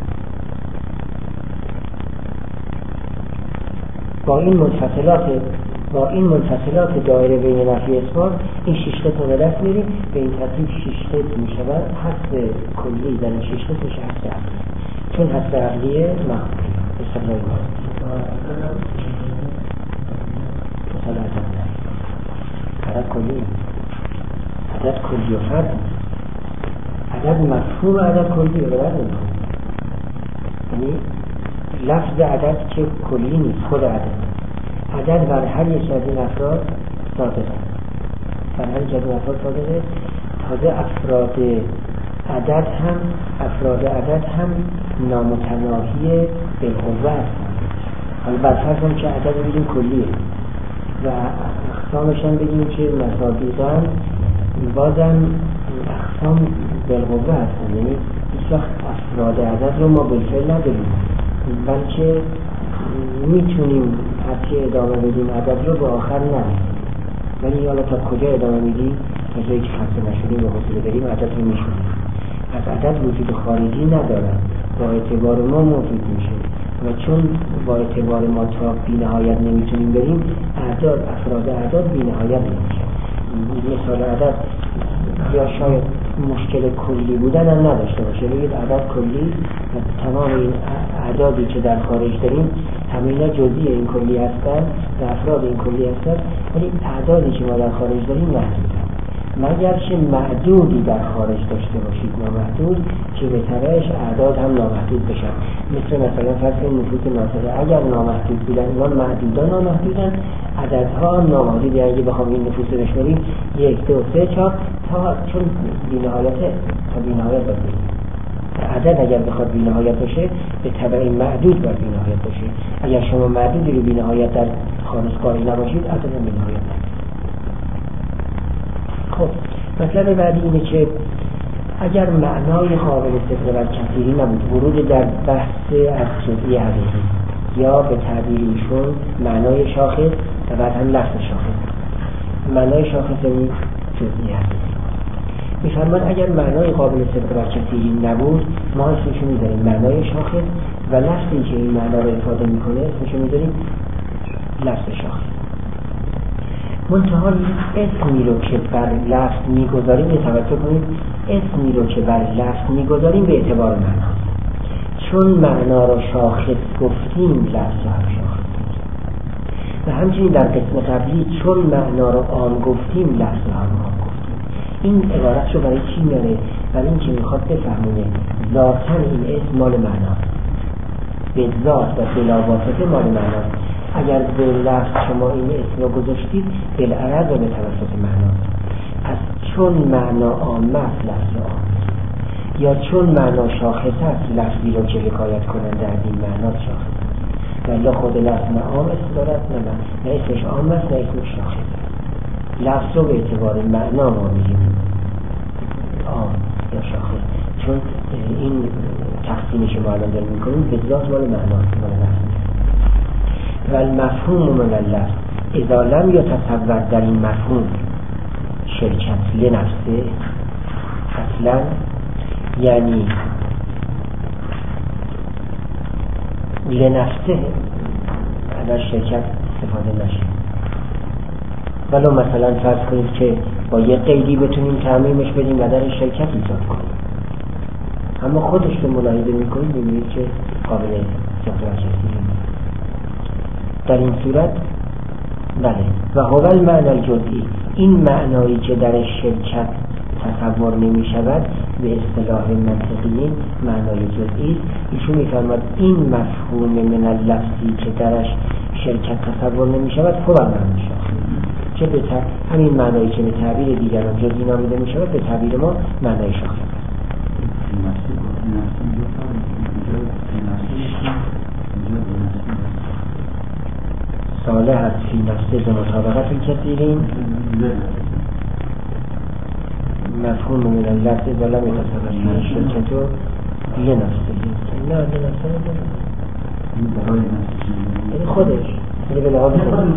با این منفصلات دایره بین نفی اثبات این 6 تا به دست می‌آوریم. به این ترتیب 6 تا می‌شود حذف کلی در این 6 تا میشه حذف عقلی، چون حذف عقلی مخفی استقلال مثلا عدد کلی، عدد کلی و فرد، عدد مفهوم عدد کلی رو برد نمی‌کنه. یعنی لفظ عدد که کلی نیست، خود عدد بر هر یک از این افراد صادقه، بر هر یک از این افراد صادقه. تازه افراد عدد هم نامتناهی بالقوه هستند. حالا برفرض هم که عدد بگیم کلیه و اقسامش هم بگیم که مصادیقاً، بازم اقسام بالقوه هستند. یعنی هیچ وقت افراد عدد رو ما بالفعل نداریم، بلکه میتونیم هرچی ادامه بدیم عدد رو به آخر نرسیم، ولی حالا تا کجا ادامه میدیم تا جایی که خسته نشدیم و حوصله داریم عدد رو میشونیم. از عدد وجود خارجی ندارن، با اعتبار ما موجود میشه و چون با اعتبار ما تا بی‌نهایت نمیتونیم بریم، افراد اعداد بی‌نهایت نمیشه. مثال عدد یا شاید مشکل کلی بودن هم نداشته باشه، بگید عدد کلی و تمام این اعدادی که در خارج داریم همینا جزئی این کلی هستن و افراد این کلی هستن، ولی اعدادی که ما در خارج داریم محدودن، مگر که معدودی در خارج داشته باشید نامحدود که به تبعش اعداد هم نامحدود بشن. مثلا فرض کنید نفوس ناطقه اگر نامحدود بودن، اینا معدودا نامحدودن، عددها نامحدودی. اگه بخوام این نفوس رو بشماریم 1 2 3 4 تا چون تا بی‌نهایت باشه. عدد اگر بخواد بی‌نهایت باشه به تبع معدود باید بی‌نهایت باشه. اگر شما معدودی رو بی‌نهایت در خارج قائل نباشید عدد هم بی‌نهایت نمیشه. خب مطلب بعدی اینه که اگر معنای قابل استدلال بر کثیری نبود، ورود در بحث از جزئی حقیقی یا به تعبیر ایشون معنای شاخص و بعد هم لفظ شاخص، معنای شاخص این جزئی حقیقی میفرمان اگر معنای قابل استدلال بر کثیری نبود ما اسمشو میذاریم معنای شاخص و لفظی که این معنا رو افاده میکنه اسمشو میذاریم لفظ شاخص. منتها اسمی رو که بر لفظ میگذاریم توجه کنید، اسمی رو که بر لفظ میگذاریم به اعتبار معنا، چون معنا رو شاخص گفتیم لفظ هم شاخص و همچنین در قسم قبلی چون معنا رو عام گفتیم لفظ هم عام گفتیم. این عبارت رو برای چی میاره؟ برای این که میخواد بفهمونه ذاتاً این اسم مال معنا، به ذات و بلاواسطه مال معنا. اگر به لفظ شما این اسم رو گذاشتید بالعرض و به توسط معنا، از چون معنا عام است لفظ عام، یا چون معنا شاخص است لفظی رو که حکایت کنند در این معنا شاخص است، ولی خود لفظ نه عام است دارد نه اسمش عام است نه اسمش شاخص است. لفظ رو به اعتبار معنا ما میگیم عام یا شاخص، چون این تقسیمی که ما الان داریم میکنیم به ذات مال معناست، مال لفظ. و المفهوم من اللفظ اذا لم یتصور در این مفهوم شرکت لنفسه اصلا، یعنی لنفسه اگر شرکت استفاده نشه، ولو مثلا فرض کنید که با یه قیدی بتونیم تعمیمش بدیم و در شرکت ایجاد کنیم، اما خودش که ملاحظه میکنید ببینید که قابل استفاده نیست. در این صورت بله. و هو المعنی الجزئی، این معنایی که در شرکت تصور نمی شود به اصطلاح منطقیین معنای جزئی. ایشون میفرماد این مفهوم من اللفظی که درش شرکت تصور نمی شود هو المعنی شاخص، چه به همین معنایی که به تعبیر دیگران جزئی نامیده می شود به تعبیر ما معنای شاخص. صالح از فی نفسه به مطابقت الکثیرین، مفهوم من اللفظ ولم يتصور فيه شرکت لنفسه، نه لنفسه این برای نفسه، یعنی خودش به لحاظ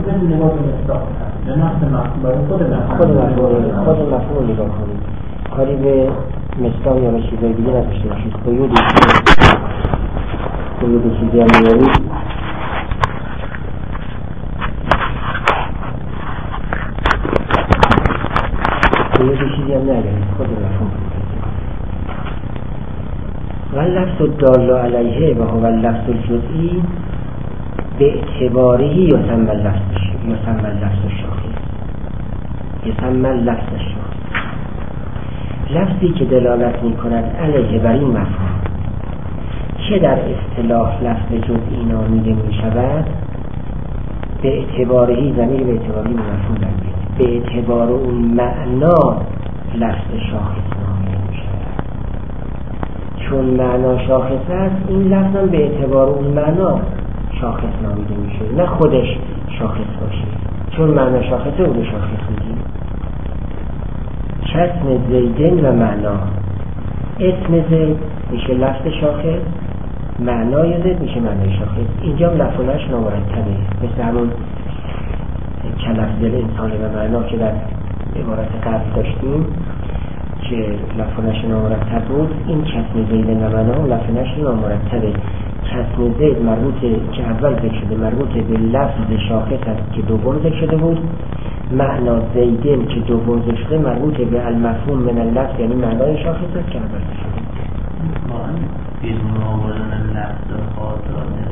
خود مفهوم رو نگاه کنید، کاری به مصداق یا چیزای دیگه نداشته باشید. قیود چیزی هم میارید چیزی هم نگرید، خود مفهوم. و اللفظ الدال علیه و هو اللفظ الجزئی به اعتباره یسمى اللفظ الشاخص، یسمى اللفظ الشاخص، لفظی که دلالت می کند علیه بر این مفهوم که در اصطلاح لفظ جزئی نامیده می شود، به اعتباره، ضمیر به اعتباری مفهوم برمیاد، به اعتبار اون معنا لفظ شاخص نامیده می شود. چون معنا شاخص است این لفظ هم به اعتبار اون معنا شاخص نامیده می شود، نه خودش شاخص باشه، چون معنا شاخصه اون شاخص میگیم. اسم زیدن و معنا، اسم زید میشه لفظ شاخص، معنای زید میشه معنای شاخص. اینجا لفظش نامرتبه، مثل همون کلفظ انسان و معنا که در عبارت قبل داشتیم که لفظش نامرتب بود. این کسم زیدن و معنا لفظش نامرتبه. کسم زید مربوط که اول ذکر شده مربوط به لفظ شاخص است که دوم ذکر شده بود. معنا زیدن که دوم ذکر شده مربوط به المفهوم من اللفظ، یعنی معنای شاخص است که اول ذکر شده. بدون آوردن لفظ خاص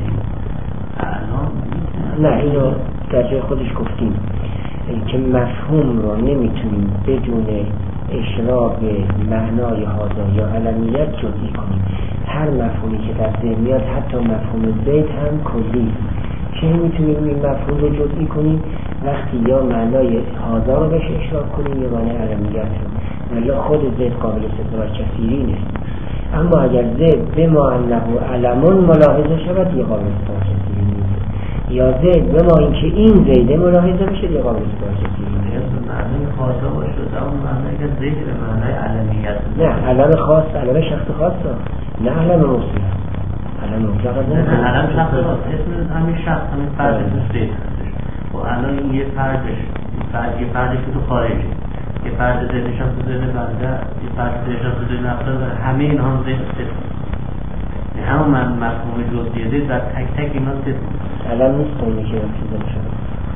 نه، اینو در جای خودش گفتیم که مفهوم رو نمیتونیم بدون اشراق معنای حاضر یا علمیت جزئی کنیم. هر مفهومی که در ذهن میاد، حتی مفهوم زید هم کلی، چه میتونیم این مفهوم رو جزئی کنیم وقتی یا معنای حاضر رو بهش اشراق کنیم یا معنای علمیت رو، ولی خود زید قابل استدلال کثیری نیست. اما اگر زید بما انه علمون ملاحظه شود یا قابل استدلال کثیری نیست، یا زید بما اینکه این زیده ملاحظه بشه یا قابل استدلال کثیری نیست. معنای خاصه باشه اون معنایی که زید به معنای علمیت، نه علم خاص، علم شخص خاصه، نه علم مطلق. علم مطلق نه، علم شخص خاص، اسم همین شخص، همین فرد اسم زید هستش. و الان این یه فردش، یه فردش که تو خارجه، یه فرد زیدش هم تو ذهن بنده، یه فرد زیدش هم تو ذهن افراد داره، همه این هم زید ست. همون مفهوم جزئی زید در تک تک اینا ست. علم نیست اونی که چیزا شده.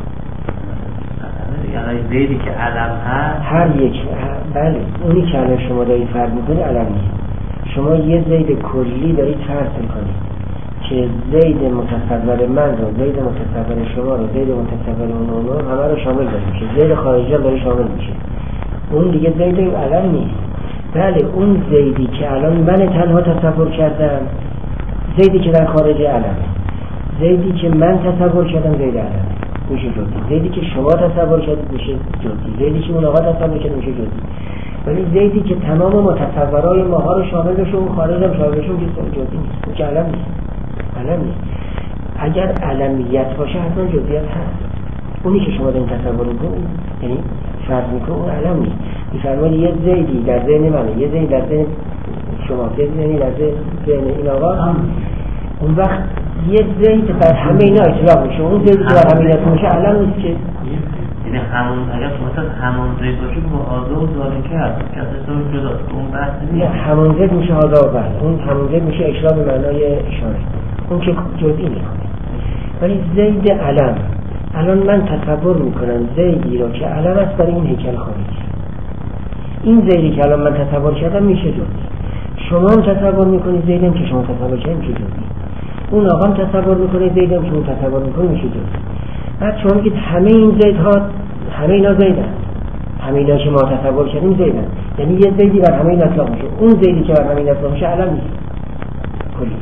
یعنی زیدی که علم هست هر یک، بله اونی که الان شما دارید فرض میکنید علم نیست. شما یه زید کلی دارید فرض میکنید که زید متصور من رو، زید متصور شما رو، زید متصور اون رو همه رو شامل داره میشه. زید خارجی هم داره شامل میشه. اون دیگه زید علم نیست. بله اون زیدی که الان من تنها تصور کردم زیدی که در خارج علم، زیدی که من تصور کردم زید علم میشه جزئی، زیدی که شما تصور کردید میشه جزئی، زیدی که اون آقا تصور کرد میشه جزئی. ولی زیدی که تمام متصورای ماها رو شامل بشه اون خارج هم شامل بشه اون جزئی نیست، اون که علم نیست. علم نیست. اگر علمیت باشه حتما جزئیات هست. اونی که شما دارین تصور میکنید یعنی فرض میکنید اون علم نیست. میفرمایید یه زیدی در ذهن منه، یه زیدی در ذهن شما بزنید از ذهن این آقا، اون وقت یه زید بر همه اینا اطلاق میشه. اون زیدی که بر همه اینا میشه علم نیست که، یعنی همون اگر مثلا همون زید باشه با آزا و ذالکه هست که از اصلا جداست، اون بحث نیست. همون زید میشه آزا و بحث، اون همون زید میشه اشاره به معنای اشاره، اون که جزئی میکنه. ولی زید علم، الان من تصور میکنم زیدی رو که علم است برای این هیکل خارجی. این زیدی که الان من تصور کردم میشه جزئی. شما هم تصور میکنید زیدم که شما تصور کردید میشه جزئی. اون آقا هم تصور میکنه زیدم که اون تصور میکنه میشه جزئی. بعد شما میگید همه این زیدها، همه اینا زیدن، همه اینا که ما تصور کردیم زیدن، یعنی یه زیدی بر همه اینا اطلاق میشه. اون زیدی که بر همه اینا اطلاق میشه علم نیست، کلی.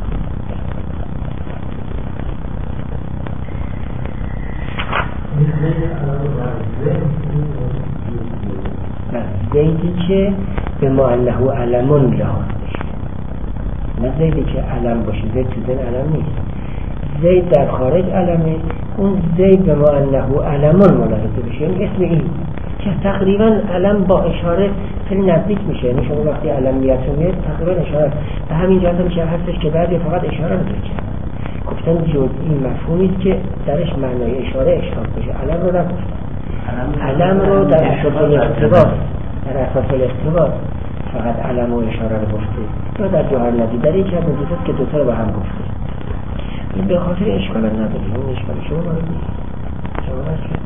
زیدی که به ما انه علمون لحاظ بشه، نه زیدی که علم باشه. زید تو ذهن علم نیست، زید در خارج علمه. اون زید به ما انه علمون ملاحظه بشه، یعنی اسم این که تقریبا علم با اشاره خیلی نزدیک میشه. یعنی شما وقتی علمیت رو میاد تقریبا اشاره به همین جهت میشه هستش که بعضی فقط اشاره میکنه. گفتن جزئی مفهومی است که درش معنای اشاره اشتراک بشه. علم رو نگفتن، علم رو در اساس الاقتباس، در اساس الاقتباس فقط علم و اشاره رو گفته، یا در جوهر ندی در یکی از موضوعات که دوتا رو با هم گفته. این به خاطر اشکال نداره، اون اشکال شما باید نیست، شما باید.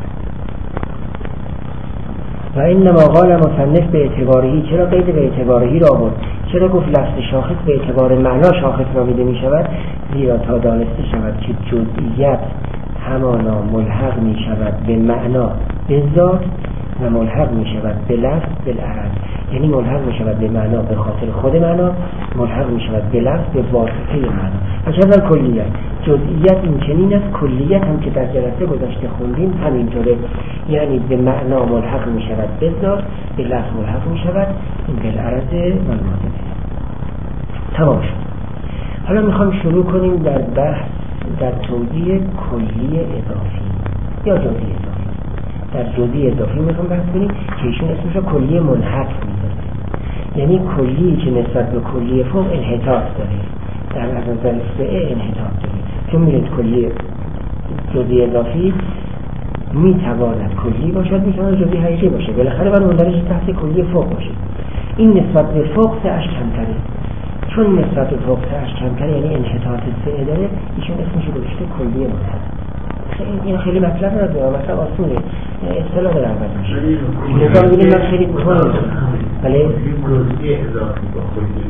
و اینما قال مصنف به اعتبارهی، چرا قید به اعتبارهی را بود؟ چرا گفت لفظ شاخص به اعتبار معنا شاخص نامیده می شود؟ زیرا تا دانسته شود که جزئیت همانا ملحق می شود به معنا به ذات و ملحق می شود به لفظ بالعرض. یعنی ملحق می شود به معنا به خاطر خود معنا، ملحق می شود به لفظ به واسطه معنا. اجازه کلیت جزئیت این چنین است، کلیت هم که در جلسه گذشته خوندیم همینطوره، یعنی به معنا ملحق می شود به ذات، به لفظ ملحق می شود این بالعرض و الماضی. تمام شد. حالا میخوام شروع کنیم در بحث در توضیح کلی اضافی یا جزئی اضافی. در جزئی اضافی میخوام بحث کنیم که ایشون اسمش رو کلی منحط میذاره، یعنی کلی که نسبت به کلی فوق انحطاط داره، در نظر سعه انحطاط داره. چون میرید کلی جزئی اضافی میتواند کلی باشد، میتواند جزئی حقیقی باشه، بالاخره باید مندرج تحت کلی فوق باشه. این نسبت به فوق سعه‌اش کمتره، چون نسبت به فوق سعه‌اش کمتره یعنی انحطاط سعه داره، ایشون اسمش رو گذاشته کلی منحط. این خیلی مطلب نداره، مثلا آسونه اصطلاح داره عوض میشه. مثلا ببینیم من خیلی کوتاه میگم. ولی جزئی اضافی با کلی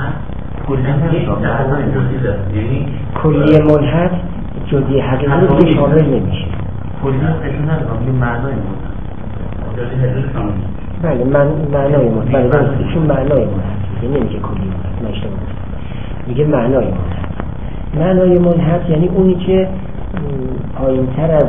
منحط کلی منحط جزئی حقیقی که شامل نمیشه. کلی اشون ندارم، یه معنای منحط. بله معنای منحط، بله درسته، چون معنای منحط یعنی نمیگه کلی منحط، من اشتباه گفتم، میگه معنای منحط. معنای منحط یعنی اونی که پایین‌تر از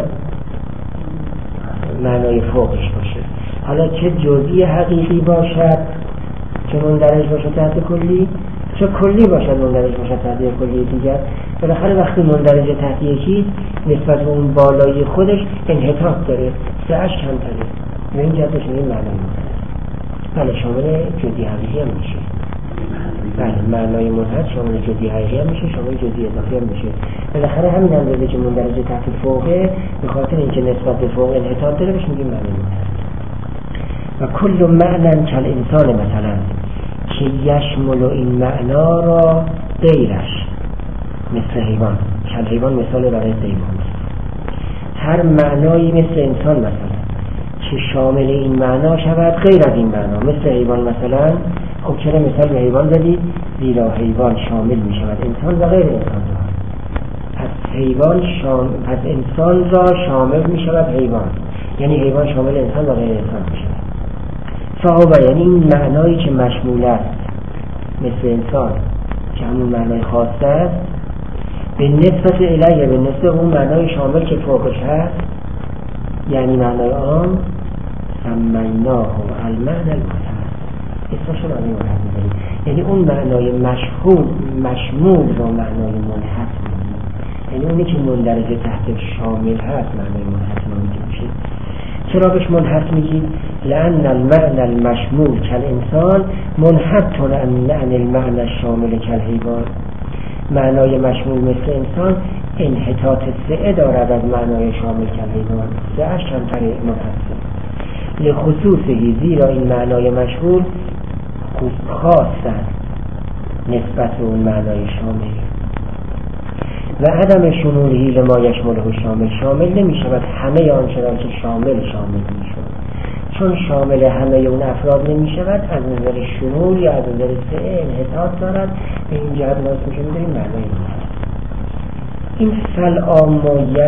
معنای فوقش باشه. حالا چه جزئی حقیقی باشد که مندرج باشه تحت کلی، چه کلی باشد مندرج باشه تحت کلی دیگر، بالاخره وقتی مندرج تحت یکی نسبت به اون بالای خودش انحطاط داره، سعه‌اش کمتره، به این جهتش میگیم معنای منحط. بله شامل جزئی حقیقی هم میشه. بله معنای منحط شامل جزئی حقیقی هم میشه، شامل جزئی اضافی هم میشه. بالاخره همین اندازه که مندرج تحت فوقه به خاطر اینکه نسبت به فوق انحطاط داره بهش میگیم معنای منحط. و کل معنی کل انسان مثلا که یشمل این معنا را غیرش مثل حیوان، کل حیوان مثال برای حیوان، هر معنایی مثل انسان مثلا که شامل این معنا شود غیر از این معنا مثل حیوان مثلا. خب چرا مثال به حیوان زدی؟ زیرا حیوان شامل می شود انسان و غیر انسان را. پس انسان را شامل می شود حیوان، یعنی حیوان شامل انسان و غیر انسان می شود. فهو یعنی این معنایی که مشمول است مثل انسان که همون معنای خاص است، به نسبت الیه به نسبت اون معنای شامل که فوقش هست، یعنی معنای عام، سمیناه المعنى المطلق، اسمش رو معنای منحط می‌ذاریم، یعنی اون معنای مشمول رو معنای منحط می‌ذاریم، یعنی اونی که مندرج تحت شامل هست معنای منحط نامیده میشه. چرا بهش منحط میگید؟ لأن المعنى المشمول كالانسان منحط عن المعنى الشامل کالحیوان. معنای مشمول مثل انسان انحطاط سعه دارد از معنای شامل کالحیوان، سعهش کمتر منحصر لخصوصه، زیرا این معنای مشمول خاص است نسبت به اون معنای شامل. و عدم شمولی لما یشمله شامل، شامل نمی شود همه آنچه را که شامل می شود، چون شامل همه اون افراد نمی شود، از نظر شمول یا از نظر سعه انحطاط دارد. به این جهت ما اسمش می‌ذاریم معنای این فالعام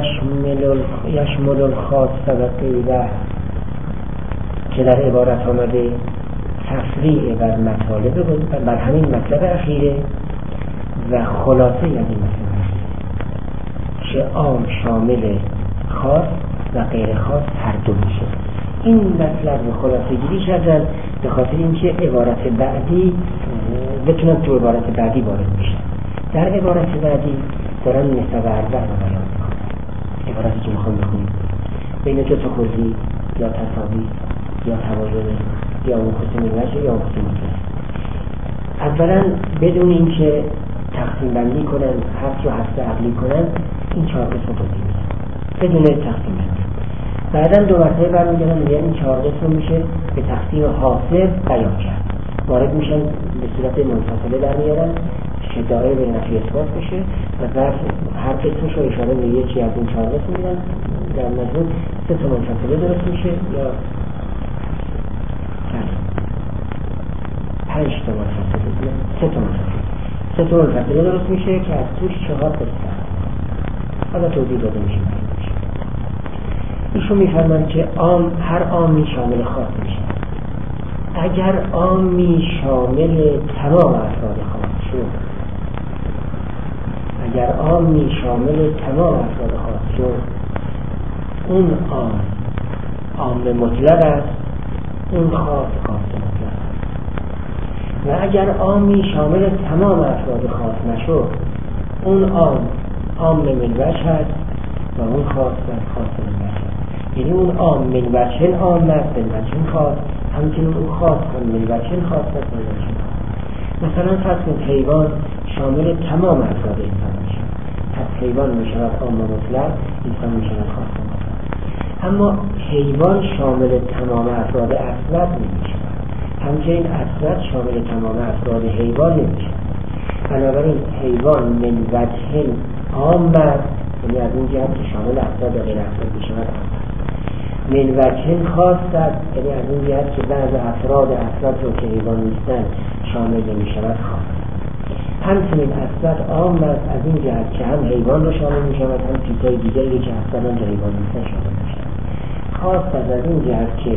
یشمل الخاص و غیره که در عبارت آمده تفریع بر مطالب بر همین مطلب اخیره و خلاصه از این مطلب که عام شامل خاص و غیر خاص هر دو میشه. این مطلب رو خلاصه گیری کردن به خاطر اینکه عبارت بعدی بتونن تو عبارت بعدی وارد بشن. در عبارت بعدی دارن نسب اربع رو بیان میکنن. عبارتی که میخوام بخونیم بین دو تا کلی یا تساوی یا توازن یا منقسم الوجه یا منقسم الجزء. اولا بدون اینکه تقسیم بندی کنن، حذف رو حذف عقلی کنن، این 4 قسم توضیح میدن بدون تقسیم بندی. بعدا دو مرتبه برمیگردن میگن این 4 قسم میشه به تقسیم حاصل بیان کرد. وارد میشن به صورت منفصله در میارن که دائره به نفی اثبات بشه و بعد هر قسمش رو اشاره به یکی از این 4 قسم میدن. در مجموع 3 تا منفصله درست میشه یا 5 تا منفصله، 3 تا منفصله درست میشه که از توش 4 قسم حالا توضیح داده میشه. ایشون میفرمان که هر عامی شامل خاص میشه. اگر عامی شامل تمام افراد خاص شد، اگر عامی شامل تمام افراد خاص شد، اون عام مطلق است، اون خاص مطلق است. و اگر عامی شامل تمام افراد خاص نشد، اون عام من وجه هست و اون خاص من وجه هست. یعنی اون عام من وجه عام است، من وجه خاص، همچنین اون خاص من وجه خاص است، من وجه خاص. مثلا فرض کن حیوان شامل تمام افراد انسان میشه، پس حیوان میشود عام مطلق، انسان میشود خاص مطلق. اما حیوان شامل تمام افراد افراد نمیشه، همچنین افراد شامل تمام افراد حیوان نمیشه. بنابراین حیوان من وجه عام است، یعنی از این جهت که شامل افراد و غیر افراد میشود عام است. من وجه خاص است، یعنی از این جهت که بعض افراد رو که حیوان نیستن شامل نمیشود خاص. همچنین افراد عام است از این جهت که هم حیوان رو شامل میشود، هم چیزهای دیگری که افراد هم حیوان نیستن شامل میشود. خاص است از این جهت که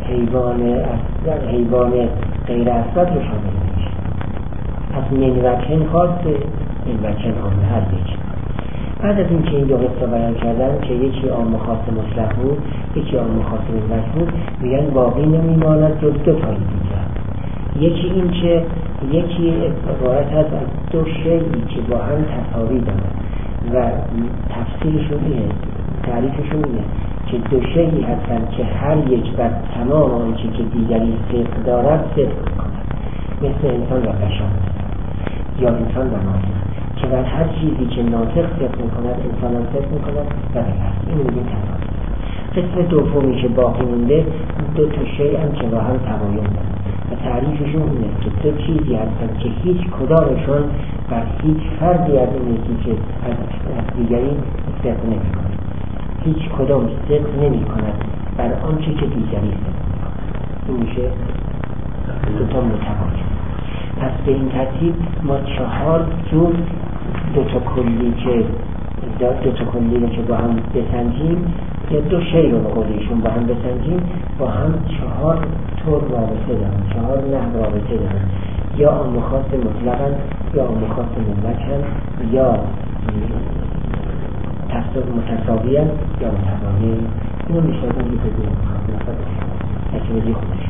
حیوان غیر افراد رو شامل نمیشه. پس من وجه خاصه، من وجه عام هر یک. بعد از این که این دو قصه بیان کردن که یکی عام خاص مطلق بود، یکی عام خاص مطلق بود، میگن باقی نمیماند جز 2 تای دیگر. یکی این که یکی عبارت از 2 شیئی که با هم تساوی دارند و تفسیرشون اینه، تعریفشون اینه که 2 شیئی هستند که هر یک بر تمام آنچه که دیگری صدق دارد صدق می‌کند، مثل انسان و بشر یا انسان و ناطق، که بر هر چیزی که ناطق صدق می‌کند انسان هم صدق می‌کند و بگرد. این میگیم تفاوت. قسم دومی که باقی مونده 2 تا شیء هم که با هم تباین دارند و تعریفشون اینه که 2 چیزی هستند که هیچ کدامشون بر هیچ فردی از این یکی که از دیگری صدق نمی‌کند، هیچ کدام صدق نمی‌کند بر آنچه که دیگری صدق می‌کند. این میشه 2 تا متباین. پس به این ترتیب ما 4 جور 2 تا کلی رو که با هم بسنجیم یا 2 شی رو به قولیشون با هم بسنجیم، با هم 4 طور رابطه دارن، 4 نحو رابطه دارن، یا عام خاص مطلقاً یا عام خاص مطلقاً یا متساویاً یا متباین. اینو میشه اون که خودش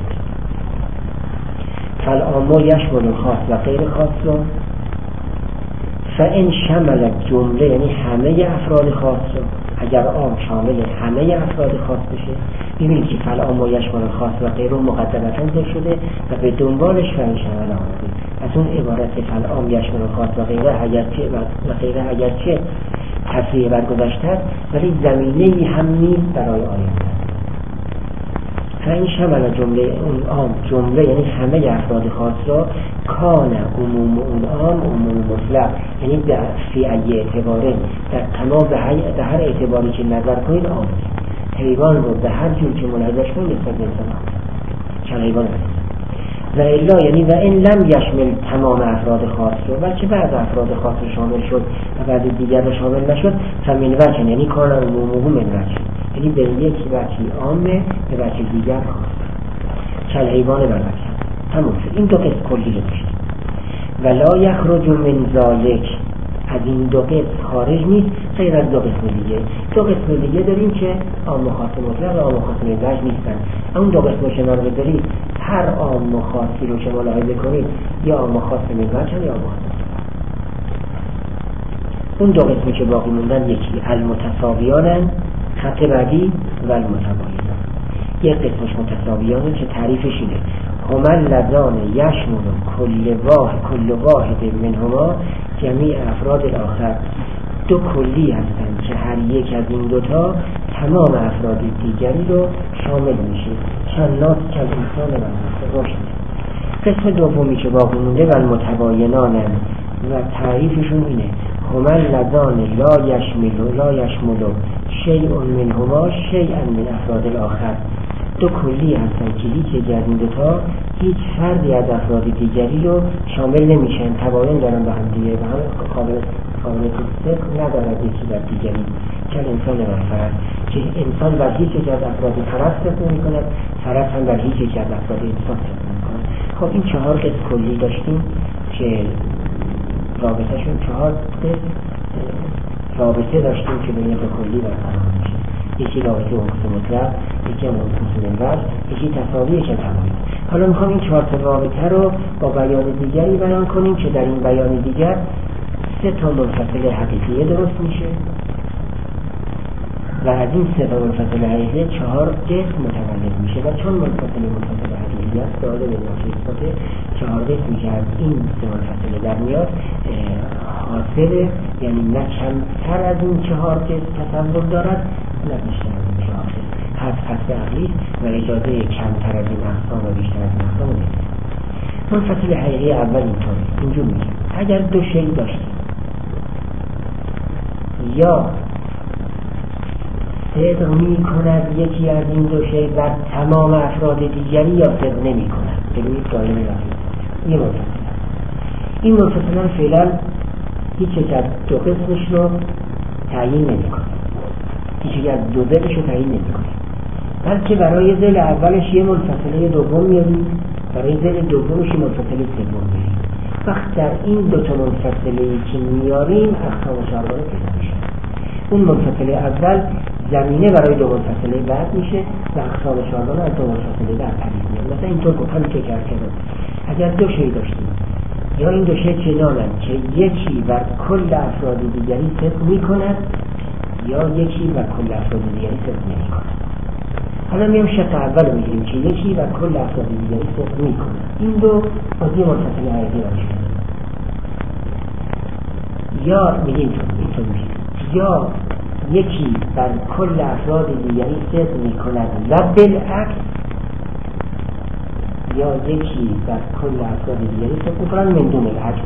فالعام یشمل الخاص و غیر خاص رو فإن شمل جمله، یعنی همه افراد خاص رو، اگر عام شامل همه افراد خاص بشه، ببینید که فالعام و یشمل الخاص و غیره مقدمتا ذکر شده و به دنبالش فعل شمل آمده. از اون عبارت فالعام یشمل الخاص و غیره اگرچه تصریح برگذشته ولی زمینه‌ای هم نیست برای آینده. فإن شمل جمله اون عام، جمله یعنی همه افراد خاص را، کان عموم اون عام عموم مطلق، یعنی فی ای اعتباره، در تمام به هر اعتباری که نظر کنید عام. حیوان رو به هر جور که ملاحظش کنید نسبت به انسان عام چند حیوان هست. و الا یعنی و این لم یشمل تمام افراد خاص رو، بلکه بعض افراد خاص رو شامل شد و بعد دیگر رو شامل نشد، فمن وجه یعنی کان عمومه من وجه، یعنی به یک وجه عامه به وجه دیگر خاص چل حیوان برمکن همون شد. این دو قسم کلی رو داشت. ولا یخرج من ذالک، از این دو قسم خارج نیست غیر از دو قسم دیگه. دو قسم دیگه داریم که عام و خاص مطلق و عام و خاص وجه نیستن. اون دو قسم کنار بذارید، هر عام و خاصی رو که ملاحظه کنید یا عام و خاص وجه یا عام و خاص. اون دو قسمی که باقی موندن یکی المتساویانن، خط بعدی و المتباینان. یک قسمش متساویانه که تعریفش اینه هما اللذان یشمل کل واحد منهما جمیع افراد الاخر. دو کلی هستند که هر یک از این دوتا تمام افراد دیگری رو شامل میشه. چند ناس که انسان و رشد. قسم دومی که باقی مونده و المتباینانن و تعریفشون اینه هما اللذان لا یشمل شیء منهما شیئا من افراد الاخر. دو کلی هستن که هیچ از این دوتا هیچ فردی از افراد دیگری رو شامل نمیشن، تباین دارن با هم دیگه و هم قابلیت صدق ندارد یکی در دیگری. چون انسان و فرد که انسان بر هیچ یک از افراد فرد صدق نمی کند، فرد هم بر هیچ یک از افراد انسان صدق نمی کند. خب این چهار قسم کلی داشتیم که رابطهشون چهار قسم رابطه داشتیم که بین دو کلی برقرار میشه. یکی رابطه منقسم مطلق، یکی منقسم وجه، یکی تساوی، یکی تباین. حالا میخوام این چهار تا رابطه رو با بیان دیگری بیان کنیم که در این بیان دیگر سه تا منفصل حقیقیه درست میشه و از این سه تا منفصل حقیقیه چهار قسم متولد میشه و چون منفصل حقیقیه است داده به ناچه چهار قسمی که از این سه منفصل در میاد حاصل، یعنی نه کمتر از این چهار قسم تصور دارد نه بیشتر از این چهار قسم. حذف عقلی و اجازه کمتر از این اقسام و بیشتر از این اقسام نیست. منفصل حقیقی اول اینطوری اینجور میگه اگر دو شی داشتیم یا صدق می کند یکی از این دو شی بر تمام افراد دیگری یا صدق نمی کند، ببینید دائم رفت این منفصلا فعلا هیچ یک از دو قسمش رو تعیین نمی کند، هیچ یک از دو ذلش رو تعیین نمی کند، بلکه برای ذل اولش یه منفصله دوم میاریم، برای ذل دومش یه منفصله سوم میاریم. وقت در این دوتا منفصله‌ای که میاریم اقسام چهارگانه پیدا میشه. اون منفصله اول زمینه برای دو منفصله بعد میشه و اقسام چهارگانه از دو منفصله بعد پدید میاد. مثلا اینطور گفتم که کردم اگر دو شی داشتیم یا این دو شی چنانند که یکی بر کل افراد دیگری صدق میکند یا یکی بر کل افراد دیگری صدق نمیکند. حالا میام شق اول رو میگیریم که یکی بر کل افراد دیگری صدق میکند. این دو بازی منفصله حقیقی باشه. یا میگیم اینطور میگیم یا یکی بر کل افراد دیگری صدق میکند و بالعکس یا یکی بر کل افراد دیگری صدق میکند من دون العکس.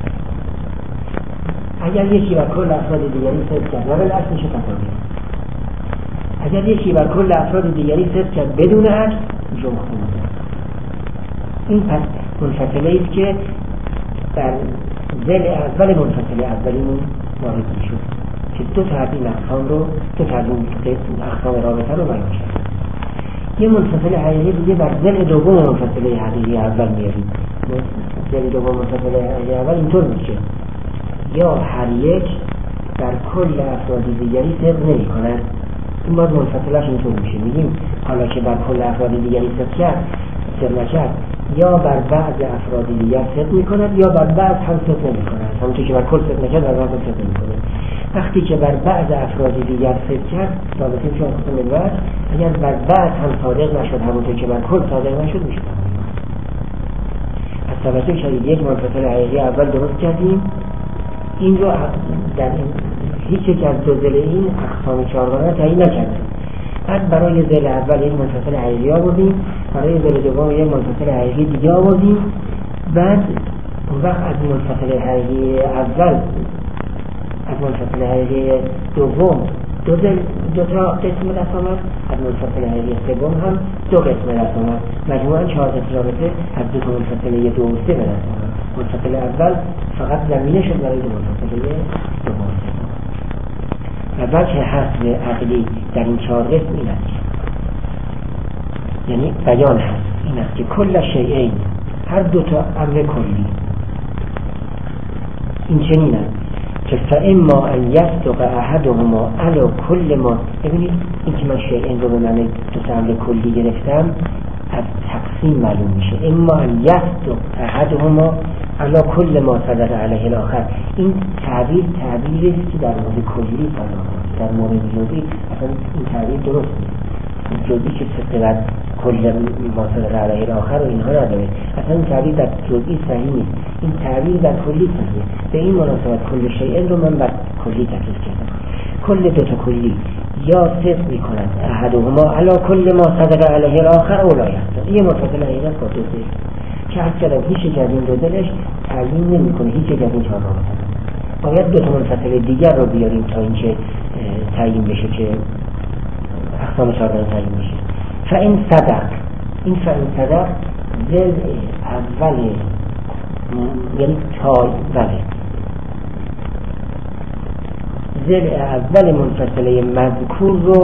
اگر یکی بر کل افراد دیگری صدق کرد و بالعکس میشه تفاوت. اگر یکی بر کل افراد دیگری صدق کرد بدون عکس میشه مختلف. این پس منفصله است که در ذیل اول منفصله اولیمون وارد میشود که دو تا از این اقسام رو دو تا از این اقسام رابطه رو بیان کرد. یه منفصله حقیقی دیگه بر ذیل دوم منفصله حقیقی اول میاریم. ذیل دوم منفصله حقیقی اول اینطور میشه یا هر یک در کل افراد دیگری صدق نمی کنند. این باید منفصلش اینطور میشه میگیم حالا که بر کل افراد دیگری صدق نکرد یا بر بعض افراد دیگر صدق میکند یا بر بعض هم صدق نمیکند، همونطور که بر کل صدق نکرد بر بعض صدق نمیکند. وقتی که بر بعض افراد دیگر صدق کرد رابطه چون خصوص ملوت اگر بر بعض هم صادق نشد همونطور که بر کل صادق نشد میشه. از توجه شدید یک منفصل حقیقی اول درست کردیم، این رو در هیچ یک از دو ذیل این اقسام چهارگانه تعیین نکردیم. بعد برای ذیل اول یک منفصل حقیقی آوردیم، برای ذیل دوم یک منفصل حقیقی دیگه آوردیم. بعد اون وقت از منفصل حقیقی اول از منفصل حقیقی دوم دو تا قسم دست آمد، از منفصل حقیقی سوم هم دو قسم دست آمد. مجموعاً 4 قسم رابطه از دو تا منفصل 2 و 3 به دست آمد. منفصل اول فقط زمینه شد برای دو منفصل دوم. و وجه حسب عقلی در این 4 قسم این است، یعنی بیان هست این است که کل شیئین، هر دو تا امر کلی این چنین است که فاما ان یصدق احدهما علی کل ما. ببینید این که من شیئین رو به معنی دو تا امر کلی گرفتم از تقسیم معلوم میشه. اما ان یصدق احدهما علی کل ما صدق علیه الاخر. این تعبیری است که در مورد کلی صدق، در مورد جزئی اصلا این تعبیر درست نیست. جزئی که صدق بر کل ما صدق علیه الاخر و اینها نداره، اصلا این تعبیر در جزئی صحیح نیست، این تعبیر در کلی صحیحه. به این مناسبت کل شیئین رو من بر کلی تفسیر کردم. کل دو تا کلی یا صدق میکنند احدهما علی کل ما صدق علیه الاخر او لا یصدق. یه منفصل حقیقت با دو ذیل که هر کدام هیچ از این دو ذیلش تعیین نمیکنه، هیچ از این 4 رابطه. باید دو تا منفصل دیگر رو بیاریم تا اینکه تعیین بشه که اقسام 4 تعیین بشه. فاین صدق، این فاین صدق ذیل اول، یعنی ذیل اول منفصله مذکور رو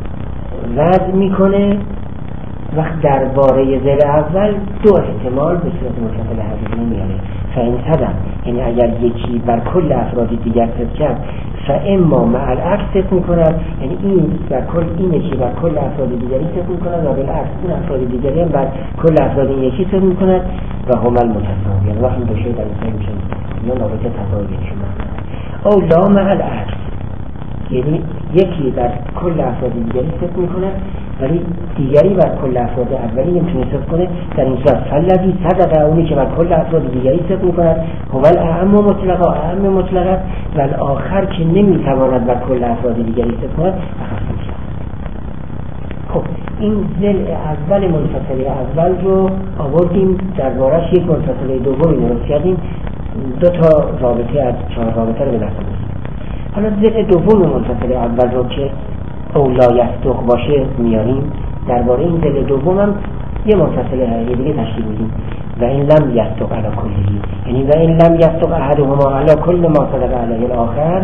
وضع میکنه. وقت درباره ذیل اول دو احتمال به صورت منفصل حقیقی میاره. فاین صدق یعنی اگر یکی بر کل افراد دیگر صدق کرد، فاما مع العکس صدق میکند، یعنی این بر کل این یکی بر کل افراد دیگری صدق میکند و بالعکس این افراد دیگری هم بر کل افراد این یکی صدق میکند و هما المتساویان. یعنی وقت این دو شی در این میشه یا رابطه تساوی شما. او لا مع العکس، یعنی یکی بر کل افراد دیگری صدق میکند ولی دیگری بر کل افراد اولی نمیتونه صدق کنه. در این صورت فالذی صدق، اونی که بر کل افراد دیگری صدق میکند، هو الاعم مطلقا، اعم مطلقا، و الاخر که نمیتواند بر کل افراد دیگری صدق کند اخف میشه. خب این ذیل اول منفصل اول رو آوردیم، دربارش یک منفصل دومی درست کردیم، 2 تا رابطه از 4 رابطه رو به دست آوردیم. حالا ذیل دوم منفصل اول رو که او لا یصدق باشه میاریم. درباره این ذیل دوم هم یه منفصل حقیقی دیگه تشکیل میدیم. و این لم یصدق علی کلی، یعنی و این لم یصدق احدهما علی کل ما صدق علیه الاخر،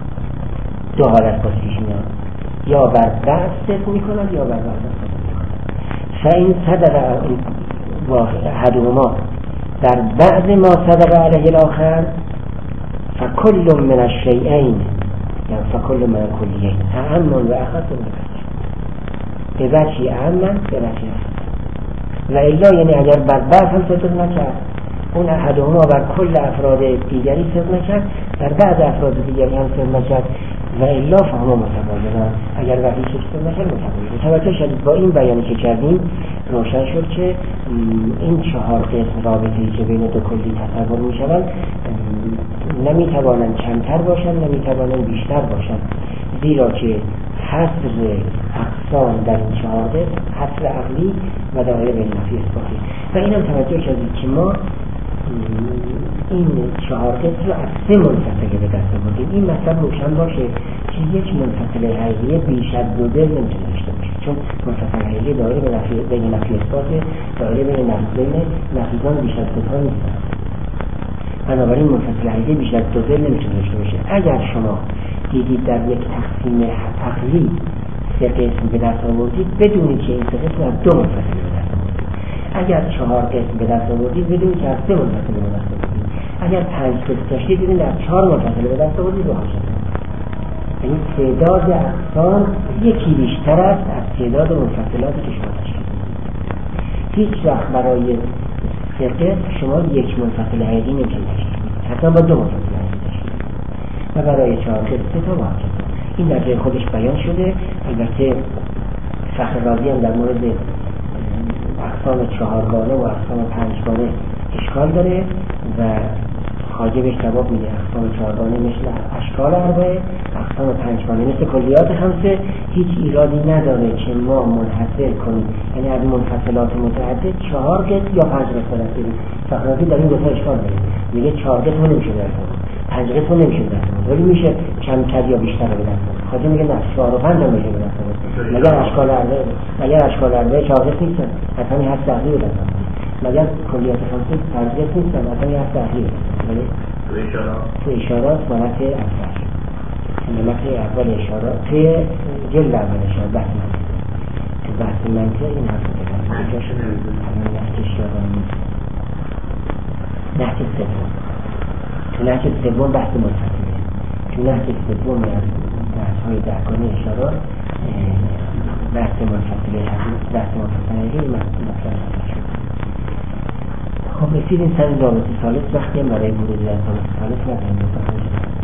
2 حالت پیش میاد، یا بر بعض صدق میکند یا بر بعض صدق میکند. فاین صدق احدهما در بعض ما صدق علیه الاخر فکل من الشیئین، یعنی فکل من الکلیین اعم و اخص به وجهی اعم به وجهی اخص. و الا یعنی اگر بر بعض هم صدق نکرد، اون احدهما بر کل افراد دیگری صدق نکرد، در بعض افراد دیگری هم صدق نکرد، و الا فهما متباینن، اگر بر هیچ صدق نکرد متباینن. توجه شدید با این بیانی که کردیم روشن شد که این 4 قسم رابطه‌ای که بین دو کلی تصور می‌شوند نمی‌توانند کمتر باشند، نمی‌توانند بیشتر باشند، زیرا که حصر اقسام در این 4 قسم حصر عقلی و دایره بین نفی اثباتی. و اینم توجه شدید که ما این 4 قسم رو از 3 منفصله به دست آوردیم. این مطلب روشن باشه که یک منفصل حقیقی بیش از 2 ذیل نمیتونه داشته باشه، چون منفصل حقیقی دایره بین نفی اثبات، دایره بین نفیزان بیش از 2 تا نیستن. بنابراین منفصل حقیقی بیش از 2 ذیل نمیتونه داشته باشه. اگر شما دیدید در یک تقسیم عقلی 3 قسم به دست آوردید، بدونید که این 3 قسم از 2 منفصل به دست آوردید. اگر 4 قسم به دست آوردید، بدونید که از 3 منفصل به دست آوردید. اگر 5 قسم داشتید، بدونید از 4 منفصل به دست آوردید و حاصل. یعنی تعداد اقسام یکی بیشتر است از تعداد منفصلاتی که شما تشکیل میدید. هیچ وقت برای 3 قسم شما یک منفصل حقیقی نمیتونید تشکیل بدید، حتی با 2 منفصل حقیقی تشکیل بدید. و برای چهارگت 3 تا واجب. این در جای خودش بیان شده. البته فخر رازی هم در مورد اقسام 4گانه و اقسام 5گانه اشکال داره و حاجبش جواب میده اقسام 4گانه مثل اشکال 4، اقسام 5گانه مثل کلیات 5. هیچ ایرادی نداره که ما منحصر کنیم، یعنی از منفصلات متعدد 4 گت یا 5 گت برسیم. فخر رازی در این 2 تا اشکال داره، میگه 4 گت هم نمیشه درست، 5 گت هم نمیشه درست، ولی میشه کمتر یا بیشتر رو درست. حاجب میگه نه 4 و 5 هم میشه درست. مگر اشکال 4 گت نیستن، حتما هست تحلیل بدن. مگر کلیات 5 گت نیستن، حتما هست تحلیل. ولی تو اشارات مالت اول، مالت اول اشارات توی جلد اول اشارات بحث منطق. تو بحث منطق این حرف بکنم کجا شده همین نحت اشارات نیست، نحت سوم. تو نحت سوم بحث منفصله. تو نحت سوم از بحث های دهگانه اشارات بحث منفصله هست، بحث منفصله این مطلب شد. خب رسیدیم سر ضابط ثالث. وقتی هم برای ورود در ضابط ثالث نداریم.